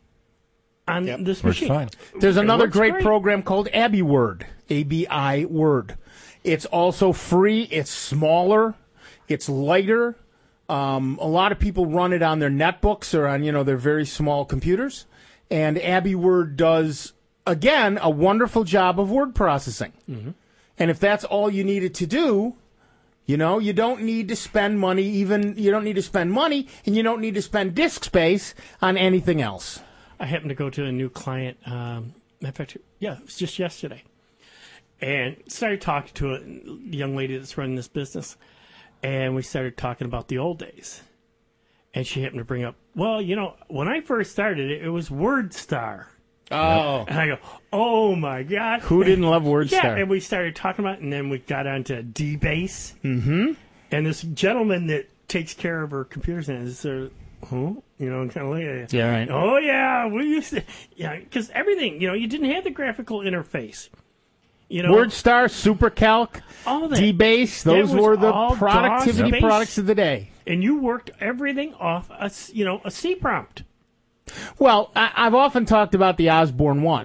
on this machine. Fine. There's another great program called Abby Word, ABI Word. It's also free. It's smaller. It's lighter. A lot of people run it on their netbooks or on their very small computers. And Abby Word does, again, a wonderful job of word processing. Mm-hmm. And if that's all you needed to do, you don't need to spend money. You don't need to spend money, and you don't need to spend disk space on anything else. I happened to go to a new client. In fact, it was just yesterday, and started talking to a young lady that's running this business, and we started talking about the old days. And she happened to bring up, well, when I first started, it was WordStar. Oh. And I go, oh, my God. Who didn't love WordStar? Yeah, and we started talking about it, and then we got onto DBase. Mm-hmm. And this gentleman that takes care of her computers and is kind of like, yeah, right. Oh, yeah, we used to, because everything, you didn't have the graphical interface. WordStar, SuperCalc, all that. DBase, those were the productivity products of the day. And you worked everything off a C prompt. Well, I've often talked about the Osborne 1.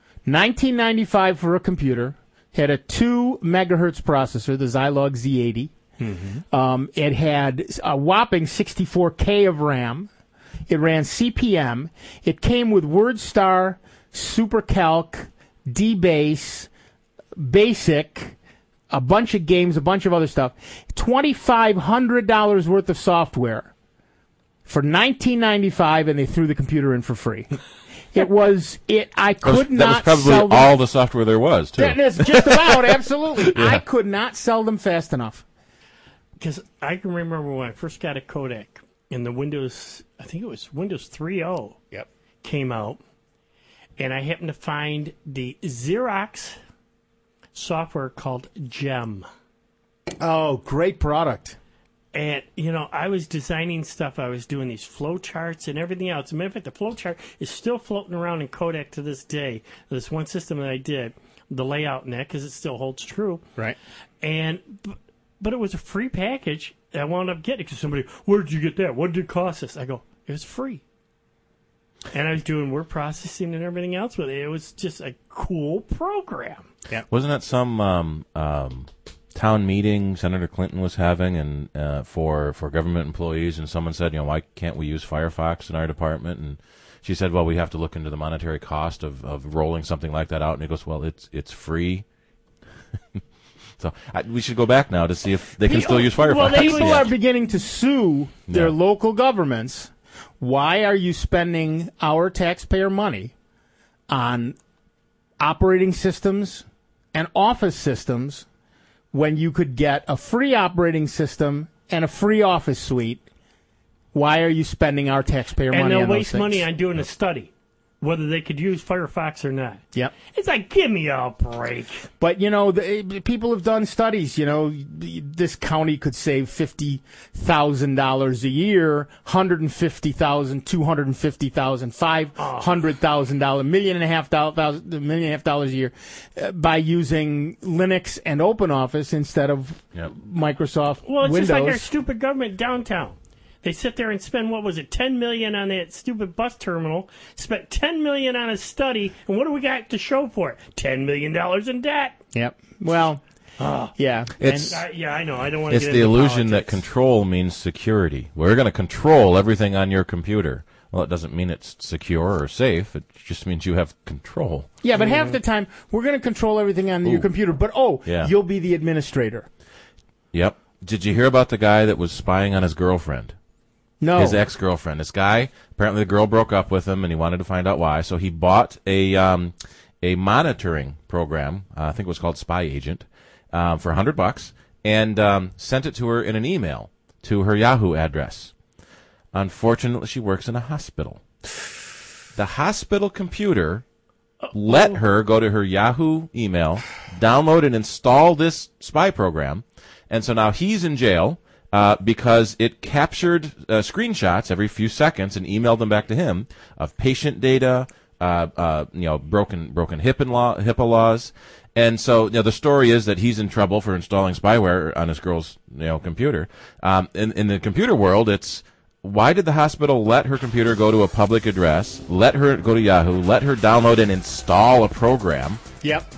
1995 for a computer, had a 2 megahertz processor, the Zilog Z80. Mm-hmm. It had a whopping 64K of RAM. It ran CP/M. It came with WordStar, SuperCalc, DBase, BASIC, a bunch of games, a bunch of other stuff. $2,500 worth of software for $19.95, and they threw the computer in for free. That was probably all the software there was, too. That is just about, absolutely. Yeah. I could not sell them fast enough. Because I can remember when I first got a Kodak, and the Windows, I think it was Windows 3.0 came out, and I happened to find the Xerox software called GEM. Oh, great product. And, I was designing stuff. I was doing these flow charts and everything else. As a matter of fact, the flow chart is still floating around in Kodak to this day. This one system that I did, the layout in that, because it still holds true. Right. But it was a free package that I wound up getting because somebody, where did you get that? What did it cost us? I go, it was free. And I was doing word processing and everything else with it. It was just a cool program. Yeah. Wasn't that some town meeting Senator Clinton was having and for government employees, and someone said, why can't we use Firefox in our department? And she said, well, we have to look into the monetary cost of rolling something like that out. And he goes, well, it's free. So we should go back now to see if they can still use Firefox. Well, people are beginning to sue their local governments. Why are you spending our taxpayer money on operating systems and office systems when you could get a free operating system and a free office suite? Why are you spending our taxpayer money on those things? And they'll waste money on doing a study, whether they could use Firefox or not. Yep. It's like, give me a break. But, people have done studies. This county could save $50,000 a year, $150,000, $250,000, $500,000, $1.5 million a year by using Linux and OpenOffice instead of Microsoft Windows. Well, it's just like our stupid government downtown. They sit there and spend, $10 million on that stupid bus terminal, spent $10 million on a study, and what do we got to show for it? $10 million in debt. Yep. Well, Yeah. I know. I don't want to. It's the illusion that control means security. We're going to control everything on your computer. Well, it doesn't mean it's secure or safe. It just means you have control. Yeah, but half the time, we're going to control everything on your computer. But, you'll be the administrator. Yep. Did you hear about the guy that was spying on his girlfriend? No. His ex-girlfriend. This guy, apparently the girl broke up with him, and he wanted to find out why. So he bought a monitoring program, I think it was called Spy Agent, for $100, and sent it to her in an email to her Yahoo address. Unfortunately, she works in a hospital. The hospital computer let her go to her Yahoo email, download and install this spy program, and so now he's in jail because it captured screenshots every few seconds and emailed them back to him of patient data, broken HIPAA laws. And so, the story is that he's in trouble for installing spyware on his girl's, computer. In the computer world, it's, why did the hospital let her computer go to a public address, let her go to Yahoo, let her download and install a program? Yep.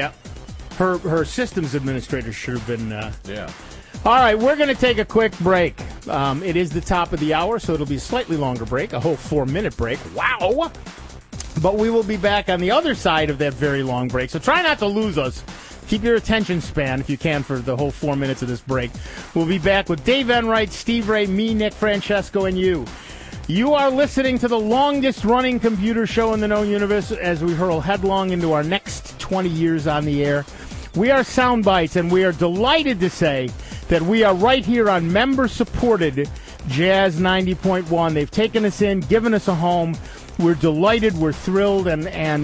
Her systems administrator should have been... All right, we're going to take a quick break. It is the top of the hour, so it'll be a slightly longer break, a whole 4-minute break. Wow! But we will be back on the other side of that very long break, so try not to lose us. Keep your attention span, if you can, for the whole 4 minutes of this break. We'll be back with Dave Enright, Steve Ray, me, Nick Francesco, and you. You are listening to the longest-running computer show in the known universe as we hurl headlong into our next 20 years on the air. We are Soundbites, and we are delighted to say that we are right here on member-supported Jazz 90.1. They've taken us in, given us a home. We're delighted, we're thrilled, and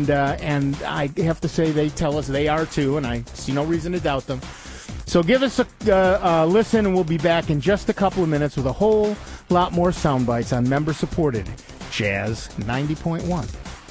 I have to say they tell us they are too, and I see no reason to doubt them. So give us a listen, and we'll be back in just a couple of minutes with a whole lot more sound bites on member-supported Jazz 90.1.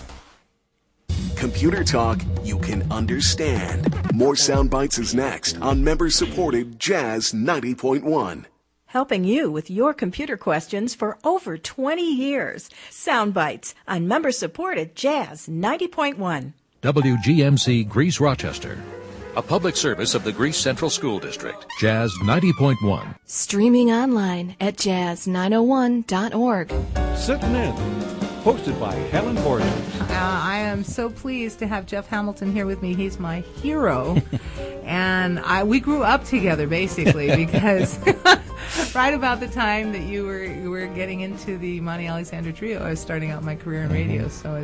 Computer talk you can understand. More sound bites is next on member-supported Jazz 90.1. Helping you with your computer questions for over 20 years. Soundbites on member-supported Jazz 90.1. WGMC Greece Rochester. A public service of the Greece Central School District. Jazz 90.1. Streaming online at jazz901.org. Sitting in. Hosted by Helen Borges. I am so pleased to have Jeff Hamilton here with me. He's my hero. And we grew up together, basically, because right about the time that you were getting into the Monty Alexander Trio, I was starting out my career in radio. So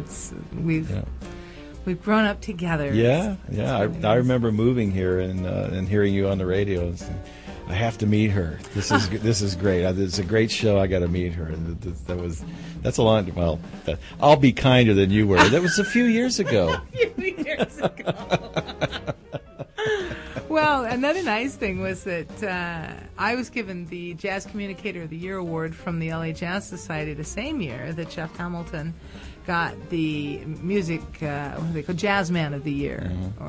we've grown up together. Yeah. I remember moving here and hearing you on the radio and saying, I have to meet her. This is great. It's a great show. I got to meet her. And that's a long. Well, I'll be kinder than you were. That was a few years ago. Well, another nice thing was that I was given the Jazz Communicator of the Year award from the LA Jazz Society the same year that Jeff Hamilton got the music, what do they call, Jazz Man of the Year,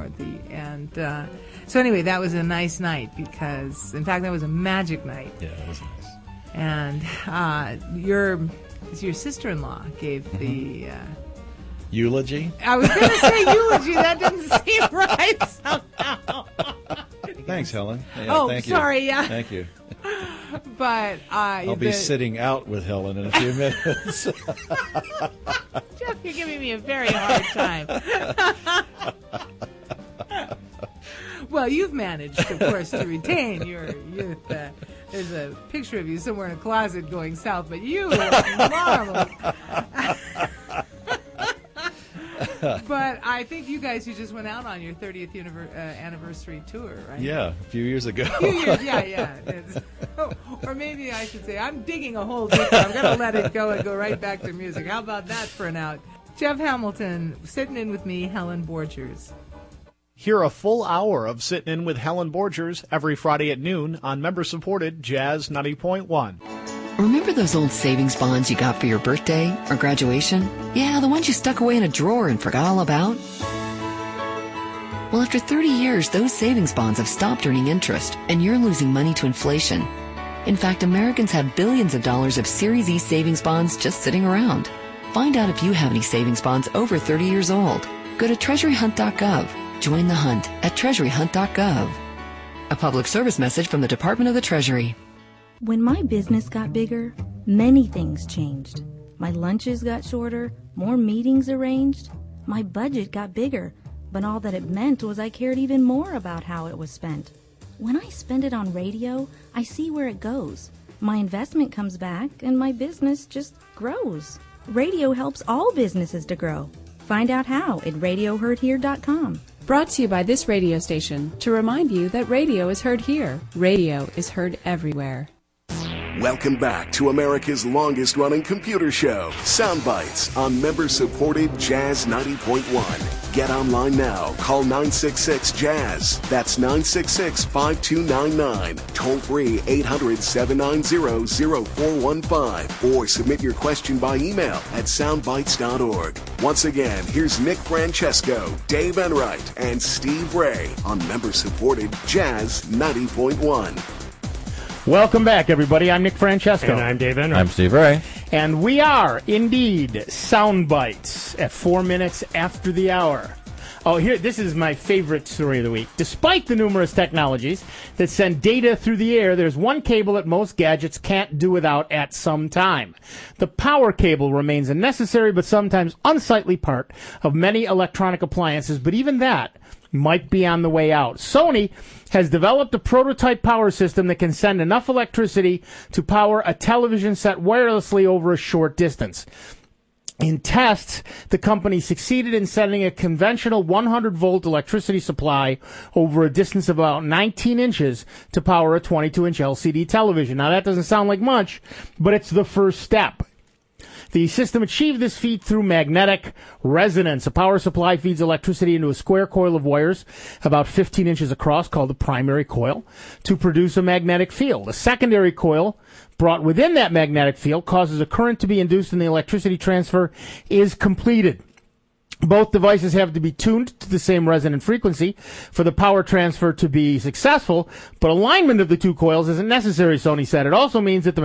so anyway, that was a nice night because, in fact, that was a magic night. Yeah, it was nice. And your sister-in-law gave the eulogy. I was going to say eulogy. That didn't seem right somehow. Thanks, Helen. Yeah, thank you. Sorry. Yeah. Thank you. But I'll be sitting out with Helen in a few minutes. Jeff, you're giving me a very hard time. Well, you've managed, of course, to retain your youth. There's a picture of you somewhere in a closet going south, but you are marvelous. But I think you just went out on your 30th anniversary tour, right? Yeah, a few years ago. Yeah. Or maybe I should say, I'm digging a hole deeper. I'm going to let it go and go right back to music. How about that for an out? Jeff Hamilton, sitting in with me, Helen Borgers. Hear a full hour of Sitting In with Helen Borgers every Friday at noon on member-supported Jazz 90.1. Remember those old savings bonds you got for your birthday or graduation? Yeah, the ones you stuck away in a drawer and forgot all about? Well, after 30 years, those savings bonds have stopped earning interest, and you're losing money to inflation. In fact, Americans have billions of dollars of Series E savings bonds just sitting around. Find out if you have any savings bonds over 30 years old. Go to TreasuryHunt.gov. Join the hunt at TreasuryHunt.gov. A public service message from the Department of the Treasury. When my business got bigger, many things changed. My lunches got shorter, more meetings arranged. My budget got bigger, but all that it meant was I cared even more about how it was spent. When I spend it on radio, I see where it goes. My investment comes back, and my business just grows. Radio helps all businesses to grow. Find out how at radioheardhere.com. Brought to you by this radio station to remind you that radio is heard here. Radio is heard everywhere. Welcome back to America's longest-running computer show, Soundbites, on member-supported Jazz 90.1. Get online now. Call 966-JAZZ. That's 966-5299. Toll-free 800-790-0415. Or submit your question by email at soundbites.org. Once again, here's Nick Francesco, Dave Enright, and Steve Ray on member-supported Jazz 90.1. Welcome back, everybody. I'm Nick Francesco. And I'm Dave Enright. I'm Steve Ray. And we are, indeed, Sound Bites at 4 minutes after the hour. Oh, this is my favorite story of the week. Despite the numerous technologies that send data through the air, there's one cable that most gadgets can't do without at some time. The power cable remains a necessary but sometimes unsightly part of many electronic appliances, but even that might be on the way out. Sony has developed a prototype power system that can send enough electricity to power a television set wirelessly over a short distance. In tests, the company succeeded in sending a conventional 100-volt electricity supply over a distance of about 19 inches to power a 22-inch LCD television. Now, that doesn't sound like much, but it's the first step. The system achieved this feat through magnetic resonance. A power supply feeds electricity into a square coil of wires about 15 inches across, called the primary coil, to produce a magnetic field. A secondary coil brought within that magnetic field causes a current to be induced and the electricity transfer is completed. Both devices have to be tuned to the same resonant frequency for the power transfer to be successful, but alignment of the two coils isn't necessary, Sony said. It also means that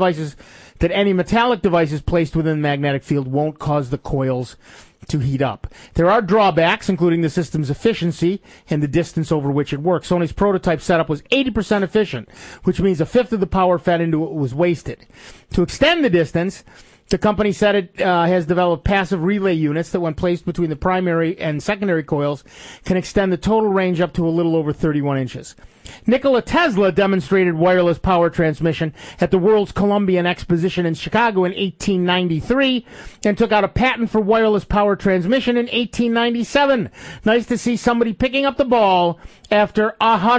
any metallic devices placed within the magnetic field won't cause the coils to heat up. There are drawbacks, including the system's efficiency and the distance over which it works. Sony's prototype setup was 80% efficient, which means a fifth of the power fed into it was wasted. To extend the distance, the company said it has developed passive relay units that, when placed between the primary and secondary coils, can extend the total range up to a little over 31 inches. Nikola Tesla demonstrated wireless power transmission at the World's Columbian Exposition in Chicago in 1893 and took out a patent for wireless power transmission in 1897. Nice to see somebody picking up the ball after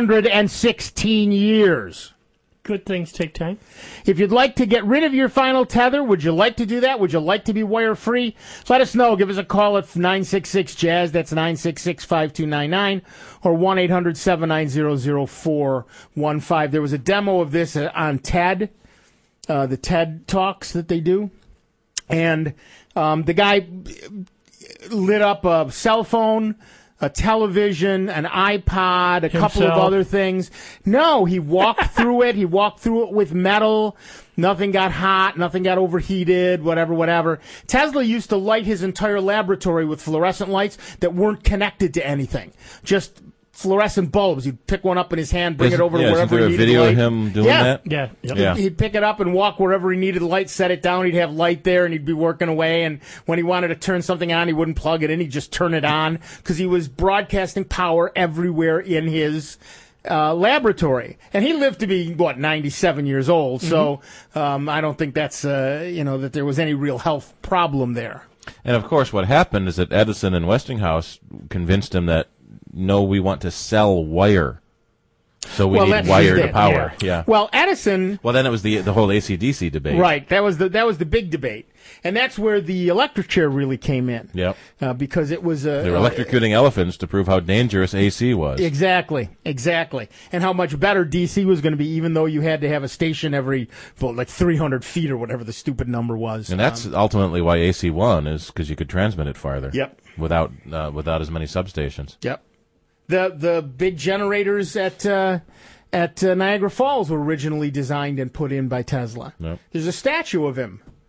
116 years. Good things take time. If you'd like to get rid of your final tether, would you like to do that? Would you like to be wire-free? Let us know. Give us a call at 966-JAZZ. That's 966-5299 or 1-800-790-0415. There was a demo of this on TED, the TED Talks that they do. And the guy lit up a cell phone, a television, an iPod, a couple of other things. No, he walked through it. He walked through it with metal. Nothing got hot. Nothing got overheated, whatever. Tesla used to light his entire laboratory with fluorescent lights that weren't connected to anything. Just fluorescent bulbs. He'd pick one up in his hand, bring it over to wherever he needed light. Is there a video of him doing that? Yeah. He'd pick it up and walk wherever he needed light, set it down. He'd have light there, and he'd be working away. And when he wanted to turn something on, he wouldn't plug it in. He'd just turn it on because he was broadcasting power everywhere in his laboratory. And he lived to be, 97 years old. So I don't think that's, that there was any real health problem there. And, of course, what happened is that Edison and Westinghouse convinced him that, no, we want to sell wire. So we need wire to power. Yeah. Well, Edison. Well, then it was the whole AC/DC debate. Right. That was the big debate, and that's where the electric chair really came in. Yep. Because it was they were electrocuting elephants to prove how dangerous AC was. Exactly, and how much better DC was going to be, even though you had to have a station every 300 feet or whatever the stupid number was. And that's ultimately why AC won, is because you could transmit it farther. Yep. Without as many substations. Yep. The big generators at Niagara Falls were originally designed and put in by Tesla. Yep. There's a statue of him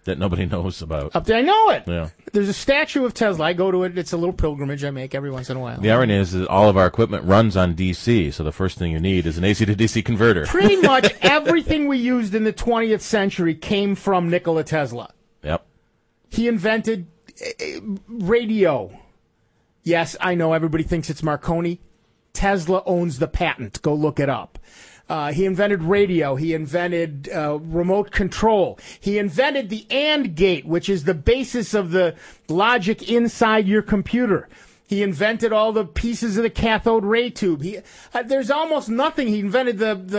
that nobody knows about. Up there, I know it. Yeah. There's a statue of Tesla. I go to it. It's a little pilgrimage I make every once in a while. The irony is that all of our equipment runs on DC, so the first thing you need is an AC to DC converter. Pretty much everything we used in the 20th century came from Nikola Tesla. Yep. He invented radio. Yes, I know everybody thinks it's Marconi. Tesla owns the patent. Go look it up. He invented radio. He invented remote control. He invented the AND gate, which is the basis of the logic inside your computer. He invented all the pieces of the cathode ray tube. There's almost nothing. He invented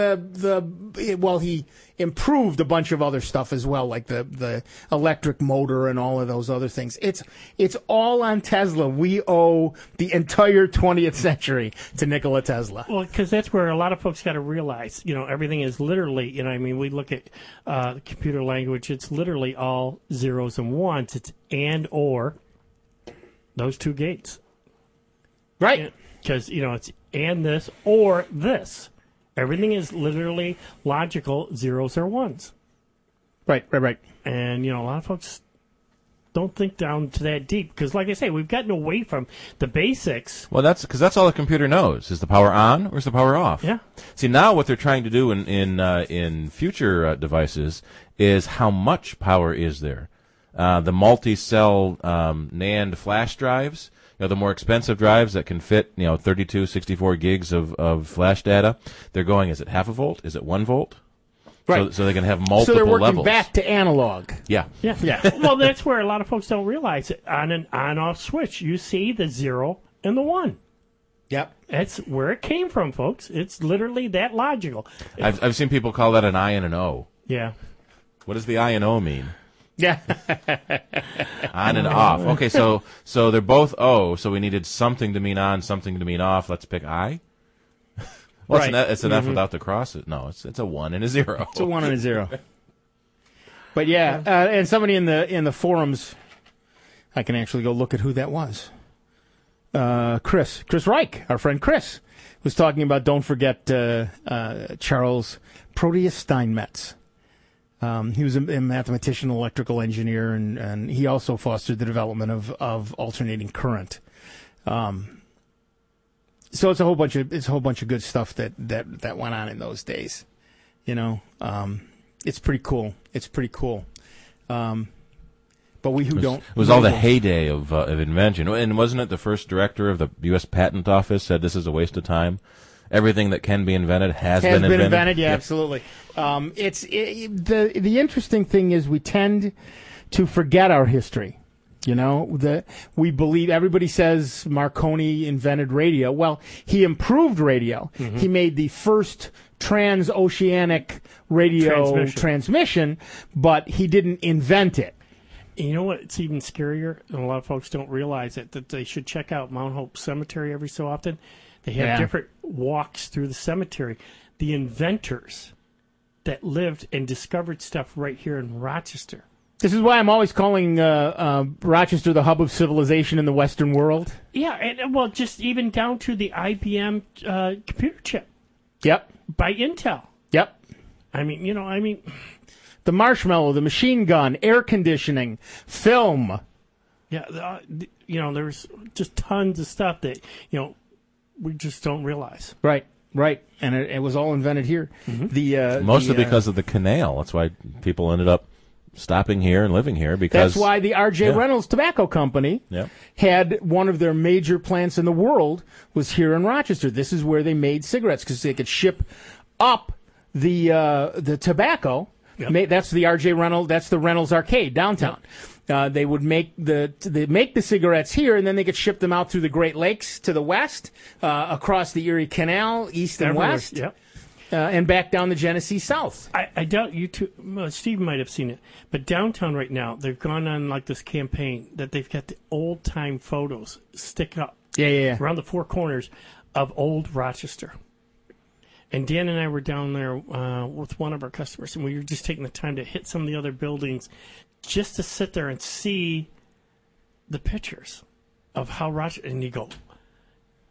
he improved a bunch of other stuff as well, like the electric motor and all of those other things. It's all on Tesla. We owe the entire 20th century to Nikola Tesla. Well, because that's where a lot of folks got to realize, everything is literally, we look at the computer language, it's literally all zeros and ones. It's and or those two gates. Right. Because, it's and this or this. Everything is literally logical zeros or ones. Right. And, a lot of folks don't think down to that deep. Because, like I say, we've gotten away from the basics. Well, that's because that's all the computer knows. Is the power on or is the power off? Yeah. See, now what they're trying to do in future devices is how much power is there. The multi-cell NAND flash drives, the more expensive drives that can fit, 32, 64 gigs of flash data, they're going, is it half a volt? Is it 1 volt? Right. So they can have multiple levels. So they're working levels. back to analog. Yeah. Well, that's where a lot of folks don't realize it. On an on-off switch, you see the 0 and the 1. Yep. That's where it came from, folks. It's literally that logical. I've seen people call that an I and an O. Yeah. What does the I and O mean? Yeah. On and off. Okay, so they're both O, so we needed something to mean on, something to mean off. Let's pick I. Well, right. It's an F without the cross. No, it's a 1 and a 0. It's a 1 and a 0. But yeah, and somebody in the forums, I can actually go look at who that was. Chris Reich, our friend Chris, was talking about, don't forget Charles Proteus Steinmetz. He was a mathematician, electrical engineer, and he also fostered the development of alternating current. So it's a whole bunch of good stuff that went on in those days. It's pretty cool. But we who don't... It was all the heyday of invention. And wasn't it the first director of the U.S. Patent Office said this is a waste of time? Everything that can be invented has been invented. Yeah, yep. Absolutely. The interesting thing is we tend to forget our history. We believe, everybody says Marconi invented radio. Well, he improved radio. Mm-hmm. He made the first transoceanic radio transmission, but he didn't invent it. You know what? It's even scarier, and a lot of folks don't realize it, that they should check out Mount Hope Cemetery every so often. They have different walks through the cemetery. The inventors that lived and discovered stuff right here in Rochester. This is why I'm always calling Rochester the hub of civilization in the Western world. Yeah, and just even down to the IBM computer chip. Yep. By Intel. Yep. The marshmallow, the machine gun, air conditioning, film. Yeah, there's just tons of stuff that, we just don't realize. Right. And it was all invented here. Mm-hmm. Mostly because of the canal. That's why people ended up stopping here and living here. Because that's why the R.J. Reynolds Tobacco Company had one of their major plants in the world was here in Rochester. This is where they made cigarettes because they could ship up the tobacco. Yep. That's the R.J. Reynolds. That's the Reynolds Arcade downtown. Yep. They would make the cigarettes here, and then they could ship them out through the Great Lakes to the west, across the Erie Canal, east and west, and back down the Genesee south. I doubt you two, Steve might have seen it, but downtown right now, they've gone on like this campaign that they've got the old-time photos stick up around the four corners of old Rochester. And Dan and I were down there with one of our customers, and we were just taking the time to hit some of the other buildings just to sit there and see the pictures of how Rochester, and you go,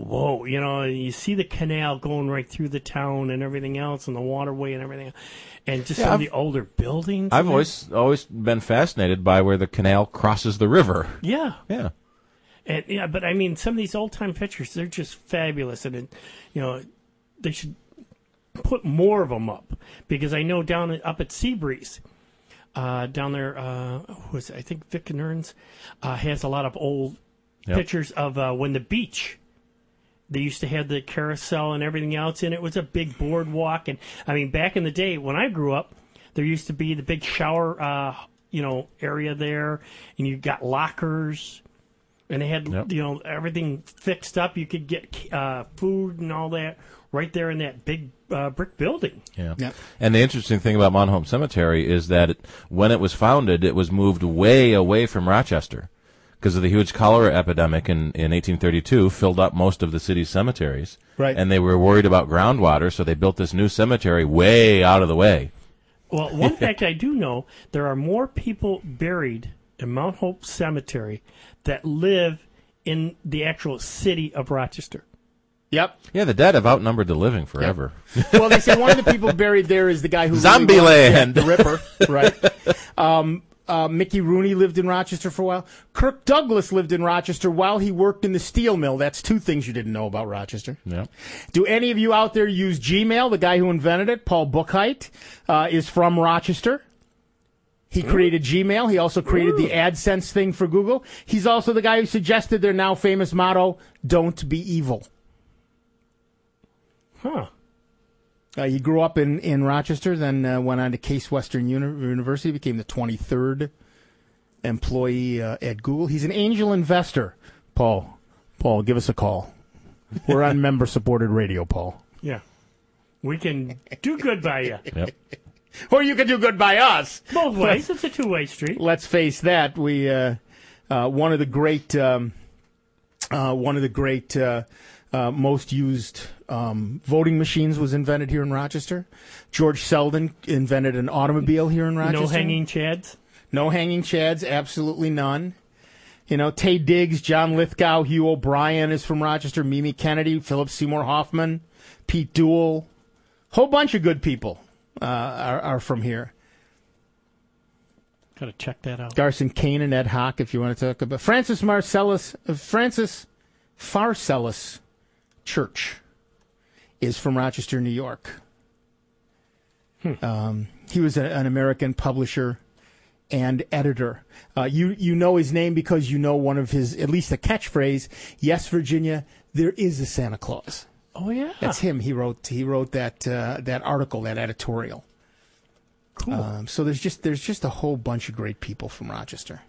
whoa, you see the canal going right through the town and everything else, and the waterway and everything else. And just some of the older buildings. I've always been fascinated by where the canal crosses the river. Yeah. Yeah. And but I mean, some of these old time pictures, they're just fabulous, and they should put more of them up, because I know up at Seabreeze, down there, I think Vic Nerns has a lot of old pictures of when the beach. They used to have the carousel and everything else, and it was a big boardwalk. And I mean, back in the day when I grew up, there used to be the big shower, area there, and you got lockers, and they had everything fixed up. You could get food and all that right there in that big brick building. Yeah. And the interesting thing about Mount Hope Cemetery is that when it was founded, it was moved way away from Rochester, because of the huge cholera epidemic in 1832 filled up most of the city's cemeteries. Right. And they were worried about groundwater, so they built this new cemetery way out of the way. Well, one fact I do know, there are more people buried in Mount Hope Cemetery that live in the actual city of Rochester. Yep. Yeah, the dead have outnumbered the living forever. Yep. Well, they say one of the people buried there is the guy who... Zombieland! The Ripper, right. Mickey Rooney lived in Rochester for a while. Kirk Douglas lived in Rochester while he worked in the steel mill. That's two things you didn't know about Rochester. Yeah. Do any of you out there use Gmail? The guy who invented it, Paul Buchheit, is from Rochester. He created Gmail. He also created the AdSense thing for Google. He's also the guy who suggested their now famous motto, "Don't be evil." Huh. He grew up in Rochester, then went on to Case Western University, became the 23rd employee at Google. He's an angel investor. Paul, give us a call. We're on member-supported radio, Paul. Yeah. We can do good by you. Yep. Or you can do good by us. Both ways. It's a two-way street. Let's face that. We one of the great most used voting machines was invented here in Rochester. George Selden invented an automobile here in Rochester. No hanging chads? No hanging chads, absolutely none. Tay Diggs, John Lithgow, Hugh O'Brien is from Rochester, Mimi Kennedy, Philip Seymour Hoffman, Pete Duell. Whole bunch of good people are from here. Got to check that out. Garson Kane and Ed Hock, if you want to talk about Francis Pharcellus Church is from Rochester, New York. He was an American publisher and editor. You know his name because you know one of his, at least a catchphrase, "Yes, Virginia, there is a Santa Claus." Oh, yeah. That's him. He wrote that article, that editorial. Cool. So there's just a whole bunch of great people from Rochester.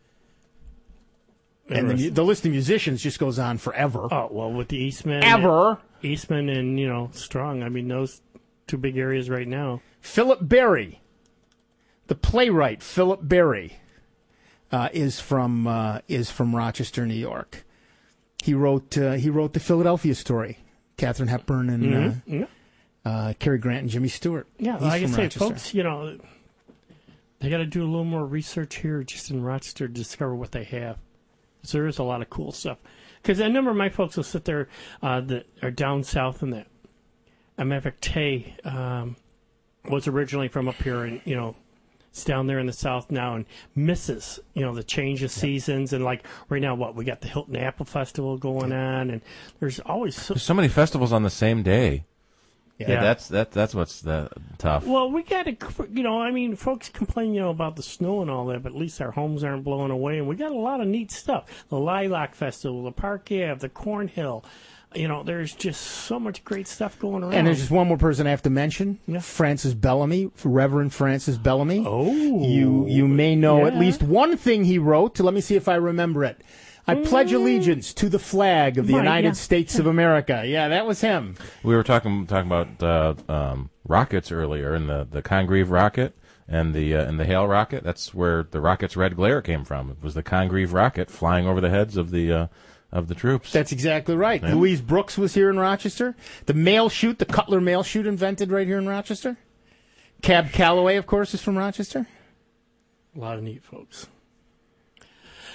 And the list of musicians just goes on forever. Oh, well, with the Eastman. Eastman and, Strong. I mean, those two big areas right now. Philip Berry, the playwright Philip Berry, is from Rochester, New York. He wrote the Philadelphia Story. Katharine Hepburn and Cary Grant and Jimmy Stewart. Yeah, He's like I from say, Rochester. folks, they got to do a little more research here just in Rochester to discover what they have. So there is a lot of cool stuff. Because a number of my folks will sit there that are down south in that. As a matter of fact, Tay was originally from up here, and, it's down there in the south now and misses, the change of seasons. And, like, right now, we got the Hilton Apple Festival going on, and there's always... There's so many festivals on the same day. Yeah. That's what's tough. Well, we got to, folks complain, about the snow and all that, but at least our homes aren't blowing away, and we got a lot of neat stuff. The Lilac Festival, the Park Ave, the Cornhill. There's just so much great stuff going around. And there's just one more person I have to mention, Francis Bellamy, Reverend Francis Bellamy. Oh. You may know at least one thing he wrote. Let me see if I remember it. I pledge allegiance to the flag of the United States of America. Yeah, that was him. We were talking about rockets earlier, and the Congreve rocket and the Hale rocket. That's where the rocket's red glare came from. It was the Congreve rocket flying over the heads of the troops. That's exactly right. Yeah. Louise Brooks was here in Rochester. The mail chute, the Cutler mail chute, invented right here in Rochester. Cab Calloway, of course, is from Rochester. A lot of neat folks.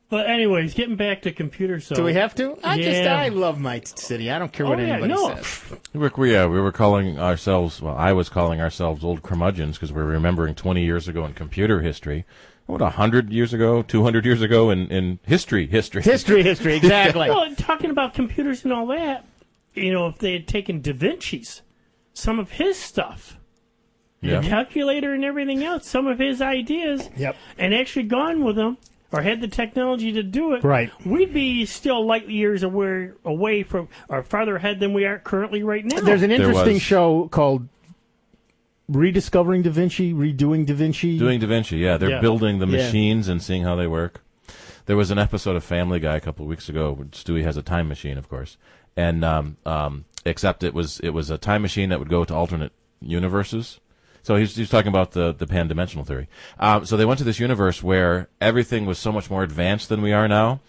But anyways, getting back to computers. So do we have to? I love my city. I don't care what anybody says. We were calling ourselves, I was calling ourselves old curmudgeons because we're remembering 20 years ago in computer history. What, 100 years ago, 200 years ago in history, exactly. Well, talking about computers and all that, if they had taken Da Vinci's, some of his stuff, the calculator and everything else, some of his ideas, and actually gone with them, or had the technology to do it, right, we'd be still light years away from, or farther ahead than we are currently right now. There's an interesting show called Rediscovering Da Vinci, Redoing Da Vinci. Doing Da Vinci, yeah. They're building the machines and seeing how they work. There was an episode of Family Guy a couple of weeks ago where Stewie has a time machine, of course, and except it was a time machine that would go to alternate universes. So he's talking about the pan-dimensional theory. So they went to this universe where everything was so much more advanced than we are now,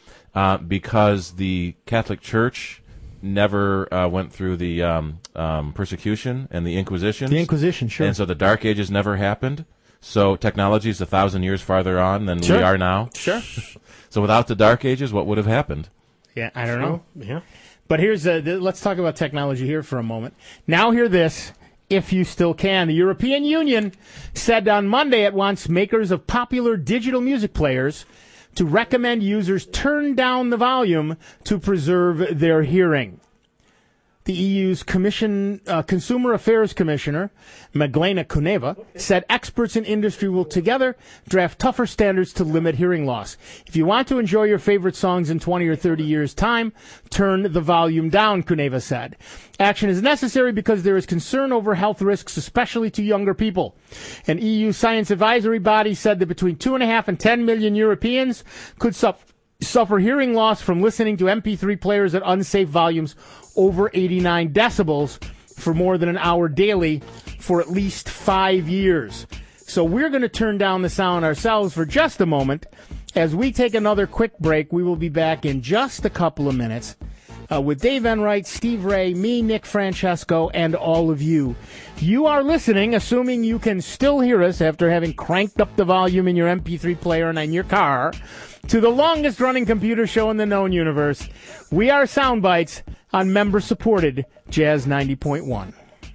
because the Catholic Church never went through the persecution and the Inquisition. The Inquisition, sure. And so the Dark Ages never happened. So technology is 1,000 years farther on than we are now. Sure. So without the Dark Ages, what would have happened? Yeah, I don't know. Yeah. But here's let's talk about technology here for a moment. Now hear this. If you still can. The European Union said on Monday it wants makers of popular digital music players to recommend users turn down the volume to preserve their hearing. The EU's Consumer Affairs Commissioner, Magdalena Kuneva, said experts in industry will together draft tougher standards to limit hearing loss. If you want to enjoy your favorite songs in 20 or 30 years' time, turn the volume down, Kuneva said. Action is necessary because there is concern over health risks, especially to younger people. An EU science advisory body said that between 2.5 and 10 million Europeans could suffer hearing loss from listening to MP3 players at unsafe volumes over 89 decibels for more than an hour daily for at least 5 years. So we're going to turn down the sound ourselves for just a moment. As we take another quick break, we will be back in just a couple of minutes with Dave Enright, Steve Ray, me, Nick Francesco, and all of you. You are listening, assuming you can still hear us after having cranked up the volume in your MP3 player and in your car, to the longest-running computer show in the known universe. We are Soundbites on member-supported Jazz 90.1.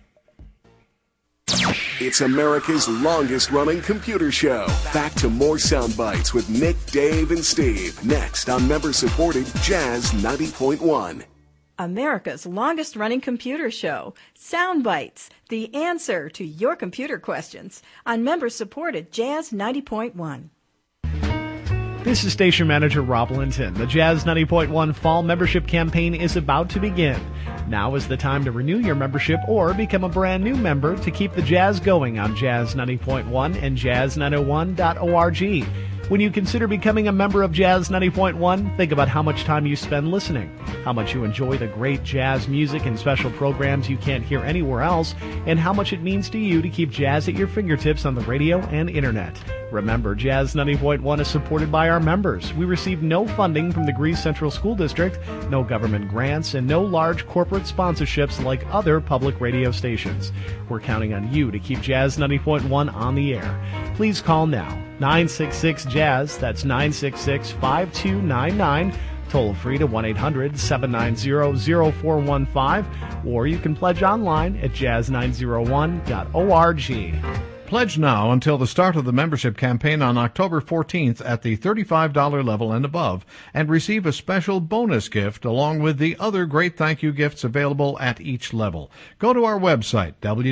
It's America's longest-running computer show. Back to more Soundbites with Nick, Dave, and Steve. Next on member-supported Jazz 90.1. America's longest-running computer show, Soundbites, the answer to your computer questions on member-supported Jazz 90.1. This is Station Manager Rob Linton. The Jazz 90.1 Fall Membership Campaign is about to begin. Now is the time to renew your membership or become a brand new member to keep the jazz going on Jazz 90.1 and jazz901.org. When you consider becoming a member of Jazz 90.1, think about how much time you spend listening, how much you enjoy the great jazz music and special programs you can't hear anywhere else, and how much it means to you to keep jazz at your fingertips on the radio and internet. Remember, Jazz 90.1 is supported by our members. We receive no funding from the Greece Central School District, no government grants, and no large corporate sponsorships like other public radio stations. We're counting on you to keep Jazz 90.1 on the air. Please call now. 966-JAZZ, that's 966-5299, toll free to 1-800-790-0415, or you can pledge online at jazz901.org. Pledge now until the start of the membership campaign on October 14th at the $35 level and above, and receive a special bonus gift along with the other great thank you gifts available at each level. Go to our website,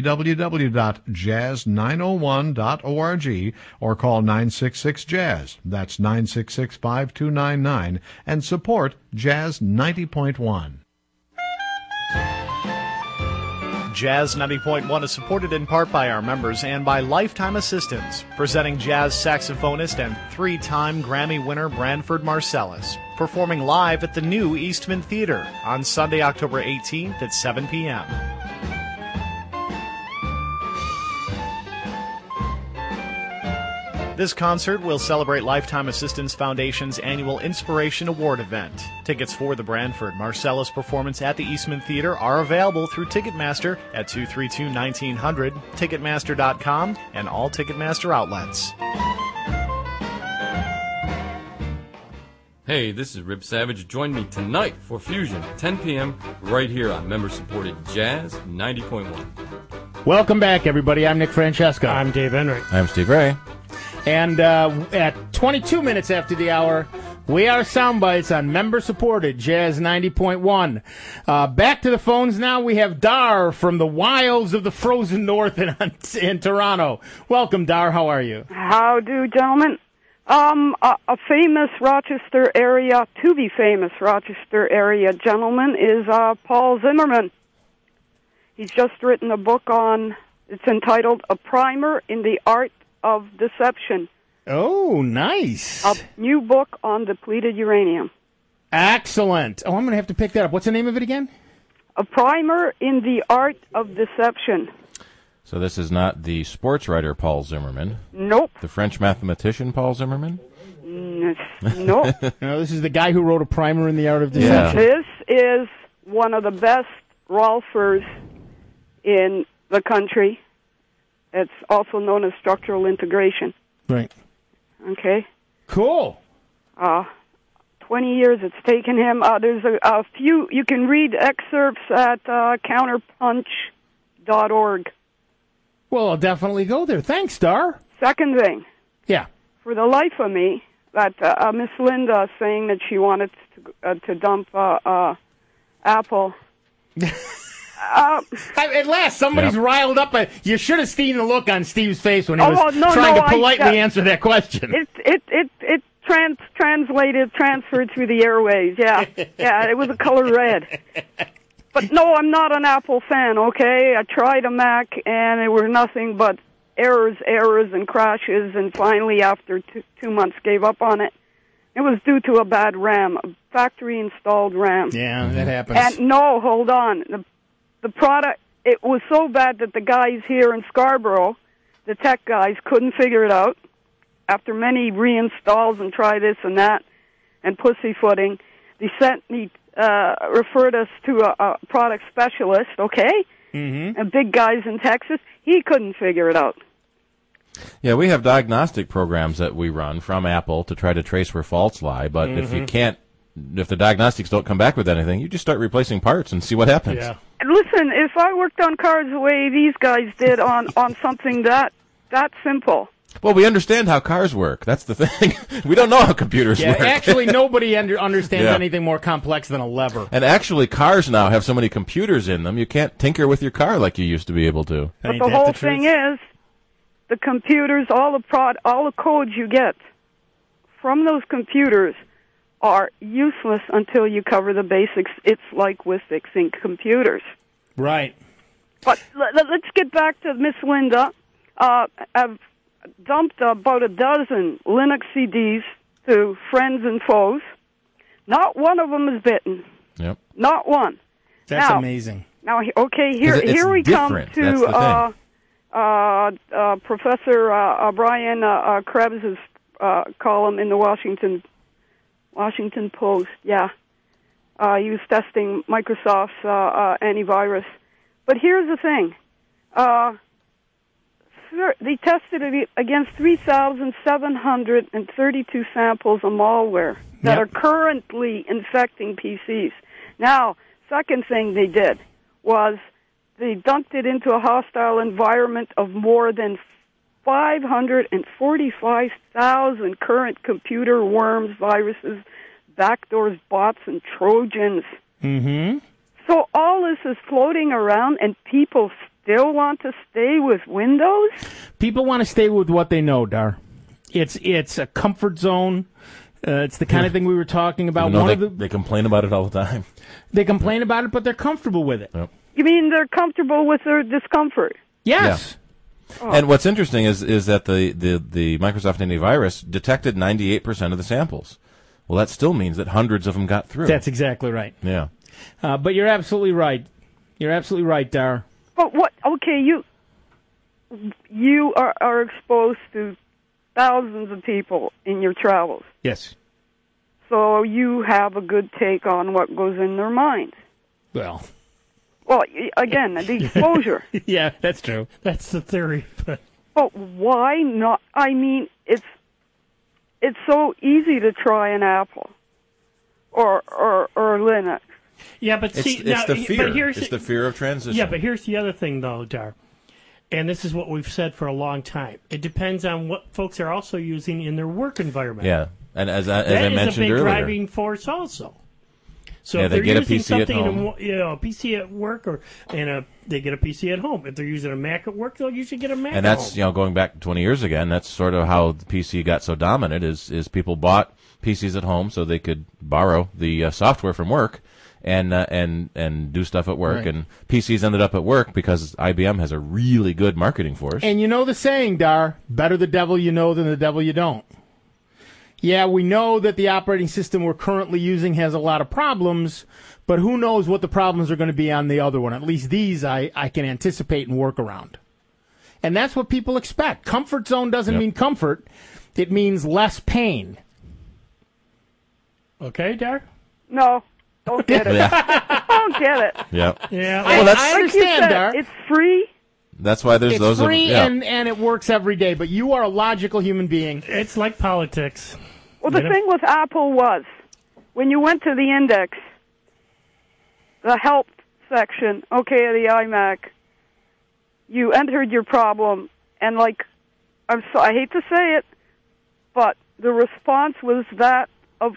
www.jazz901.org, or call 966-JAZZ, that's 966-5299, and support Jazz 90.1. Jazz 90.1 is supported in part by our members and by Lifetime Assistance, presenting jazz saxophonist and 3-time Grammy winner Branford Marsalis, performing live at the new Eastman Theater on Sunday, October 18th at 7 p.m. This concert will celebrate Lifetime Assistance Foundation's annual Inspiration Award event. Tickets for the Branford Marsalis performance at the Eastman Theater are available through Ticketmaster at 232-1900, Ticketmaster.com, and all Ticketmaster outlets. Hey, this is Rip Savage. Join me tonight for Fusion, 10 p.m., right here on member-supported Jazz 90.1. Welcome back, everybody. I'm Nick Francesco. I'm Dave Enright. I'm Steve Ray. And at 22 minutes after the hour, we are Soundbites on member-supported Jazz 90.1. Back to the phones now. We have Dar from the wilds of the frozen north in Toronto. Welcome, Dar. How are you? How do, gentlemen? A famous Rochester area, to be famous Rochester area gentleman is Paul Zimmerman. He's just written a book it's entitled A Primer in the Art of Deception. Oh, nice. A new book on depleted uranium. Excellent. Oh, I'm going to have to pick that up. What's the name of it again? A Primer in the Art of Deception. So this is not the sports writer Paul Zimmerman. Nope. The French mathematician Paul Zimmerman? Nope. No, this is the guy who wrote A Primer in the Art of Deception. Yeah. This is one of the best Rolfers in the country. It's also known as structural integration. Right. Okay. Cool. 20 years it's taken him. There's a few, you can read excerpts at counterpunch.org. Well, I'll definitely go there. Thanks, Dar. Second thing. Yeah. For the life of me, that Miss Linda saying that she wanted to dump Apple. At last, somebody's riled up. You should have seen the look on Steve's face when he was trying to politely answer that question. It transferred through the airways. Yeah, yeah, it was a color red. But no, I'm not an Apple fan. Okay, I tried a Mac and it were nothing but errors, and crashes. And finally, after 2 months, gave up on it. It was due to a bad RAM, a factory installed RAM. Yeah, that happens. And no, hold on. The product, it was so bad that the guys here in Scarborough, the tech guys, couldn't figure it out. After many reinstalls and try this and that and pussyfooting, they referred us to a product specialist, okay? Mm-hmm. And big guys in Texas, he couldn't figure it out. Yeah, we have diagnostic programs that we run from Apple to try to trace where faults lie, but if the diagnostics don't come back with anything, you just start replacing parts and see what happens. Yeah. Listen, if I worked on cars the way these guys did on something that simple. Well, we understand how cars work. That's the thing. We don't know how computers work. Actually, nobody understands anything more complex than a lever. And actually, cars now have so many computers in them, you can't tinker with your car like you used to be able to. But the whole thing is, the computers, all the codes you get from those computers are useless until you cover the basics. It's like with fixing computers. Right. But let's get back to Miss Linda. I've dumped about a dozen Linux CDs to friends and foes. Not one of them is bitten. Yep. Not one. That's amazing. Now, okay, here we come to Professor Brian Krebs' column in the Washington Post. Yeah. He was testing Microsoft's antivirus. But here's the thing. They tested it against 3,732 samples of malware that are currently infecting PCs. Now, second thing they did was they dumped it into a hostile environment of more than 545,000 current computer worms, viruses, backdoors, bots, and Trojans. Mm-hmm. So all this is floating around, and people still want to stay with Windows? People want to stay with what they know, Dar. It's a comfort zone. It's the kind of thing we were talking about. They complain about it all the time. They complain about it, but they're comfortable with it. Yep. You mean they're comfortable with their discomfort? Yes. Yeah. Oh. And what's interesting is that the Microsoft antivirus detected 98% of the samples. Well, that still means that hundreds of them got through. That's exactly right. Yeah. But you're absolutely right. You're absolutely right, Dar. But what? Okay, you are exposed to thousands of people in your travels. Yes. So you have a good take on what goes in their mind. Well, again, the exposure. Yeah, that's true. That's the theory. But why not? I mean, it's so easy to try an Apple. or Linux. Yeah, but see, it's the fear. It's the fear of transition. Yeah, but here's the other thing, though, Dar. And this is what we've said for a long time. It depends on what folks are also using in their work environment. Yeah, and as I mentioned earlier, that is a big driving force also. So if they they're get using a PC at something, home. a PC at work, they get a PC at home. If they're using a Mac at work, they'll usually get a Mac. And that's at home. going back 20 years again. That's sort of how the PC got so dominant. Is people bought PCs at home so they could borrow the software from work and do stuff at work. Right. And PCs ended up at work because IBM has a really good marketing force. And you know the saying, Dar, better the devil you know than the devil you don't. Yeah, we know that the operating system we're currently using has a lot of problems, but who knows what the problems are going to be on the other one. At least these I can anticipate and work around. And that's what people expect. Comfort zone doesn't mean comfort. It means less pain. Okay, Dar? No, don't get it. Don't get it. Yeah. Yeah. Well, I understand, Dar. It's free. That's why there's those. It's free and it works every day, but you are a logical human being. It's like politics. Well, the thing with Apple was, when you went to the index, the help section, of the iMac, you entered your problem, and I hate to say it, but the response was that of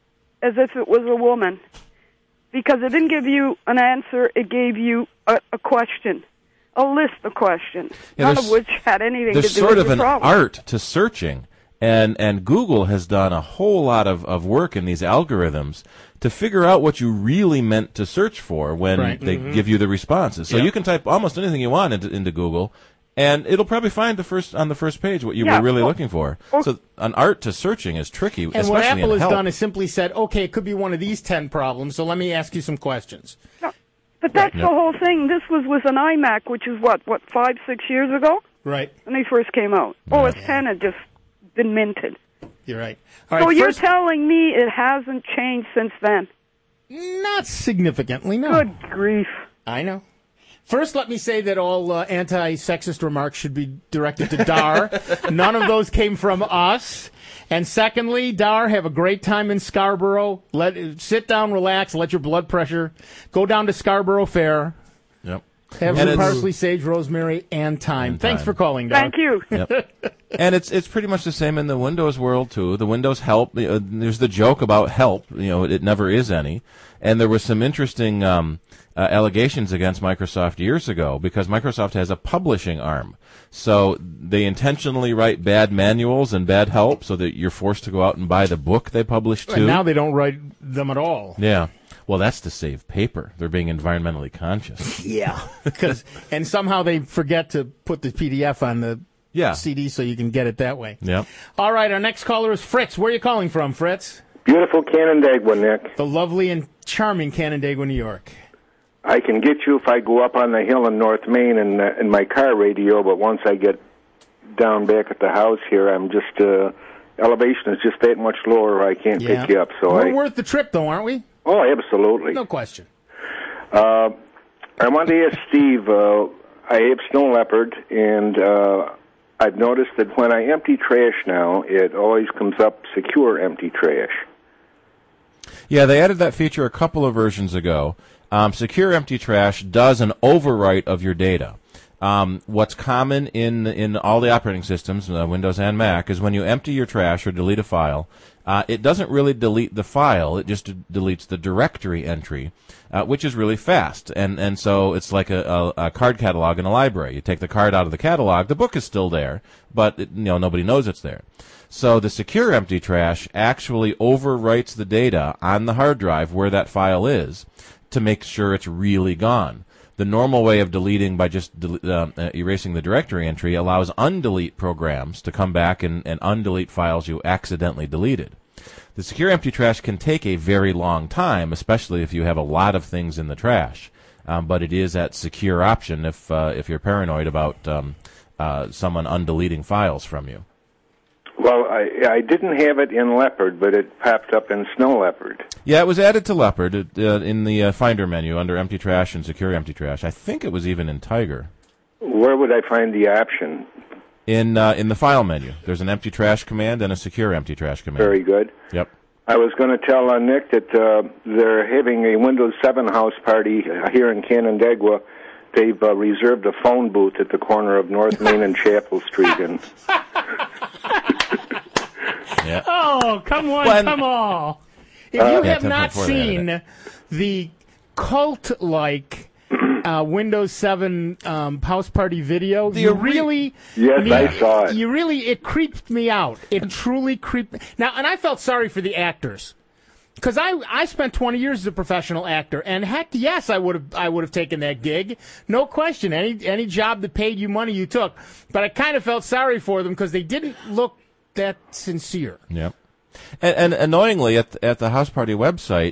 as if it was a woman, because it didn't give you an answer; it gave you a question, a list of questions, none of which had anything to do with your problem. There's sort of an art to searching. And Google has done a whole lot of work in these algorithms to figure out what you really meant to search for when they give you the responses. So you can type almost anything you want into Google, and it'll probably find on the first page what you were really looking for. So an art to searching is tricky, and especially what Apple in has help. done is simply said, okay, it could be one of these 10 problems, so let me ask you some questions. No, but that's the whole thing. This was with an iMac, which is what 5-6 years ago? Right. When they first came out. OS 10 had just been minted. You're right. So you're telling me it hasn't changed since then? Not significantly, no. Good grief. I know. First, let me say that all anti-sexist remarks should be directed to Dar. None of those came from us. And secondly, Dar, have a great time in Scarborough. Sit down, relax, let your blood pressure go down to Scarborough Fair. Yep. Have some parsley, sage, rosemary, and thyme. Thanks for calling, Dar. Thank you. Yep. And it's pretty much the same in the Windows world too. The Windows help. There's the joke about help. It never is any. And there was some interesting allegations against Microsoft years ago because Microsoft has a publishing arm. So they intentionally write bad manuals and bad help so that you're forced to go out and buy the book they publish too. And now they don't write them at all. Yeah. Well, that's to save paper. They're being environmentally conscious. Yeah. And somehow they forget to put the PDF on the CD so you can get it that way. Yep. All right, our next caller is Fritz. Where are you calling from, Fritz? Beautiful Canandaigua, Nick. The lovely and charming Canandaigua, New York. I can get you if I go up on the hill in North Maine in my car radio, but once I get down back at the house here, I'm just elevation is just that much lower. I can't pick you up. So we're worth the trip, though, aren't we? Oh, absolutely. No question. I wanted to ask Steve. I have snow leopard, and I've noticed that when I empty trash now, it always comes up secure empty trash. Yeah, they added that feature a couple of versions ago. Secure Empty Trash does an overwrite of your data. What's common in all the operating systems, Windows and Mac, is when you empty your trash or delete a file, it doesn't really delete the file, it just deletes the directory entry, which is really fast. And so it's like a card catalog in a library. You take the card out of the catalog, the book is still there, but nobody knows it's there. So the Secure Empty Trash actually overwrites the data on the hard drive where that file is to make sure it's really gone. The normal way of deleting by just erasing the directory entry allows undelete programs to come back and undelete files you accidentally deleted. The Secure Empty Trash can take a very long time, especially if you have a lot of things in the trash. But it is that secure option if you're paranoid about someone undeleting files from you. Well, I didn't have it in Leopard, but it popped up in Snow Leopard. Yeah, it was added to Leopard in the Finder menu under Empty Trash and Secure Empty Trash. I think it was even in Tiger. Where would I find the option? In the File menu. There's an Empty Trash command and a Secure Empty Trash command. Very good. Yep. I was going to tell Nick that they're having a Windows 7 house party here in Canandaigua. They've reserved a phone booth at the corner of North Main and Chapel Street. And yeah. Oh, come on, come on. If you have not seen the cult-like Windows 7 house party video, Yes, I saw it. It creeped me out. It truly creeped me. Now, and I felt sorry for the actors. Because I spent 20 years as a professional actor, and heck, yes, I would have taken that gig, no question. Any job that paid you money, you took. But I kind of felt sorry for them because they didn't look that sincere. Yep. And annoyingly, at the house party website,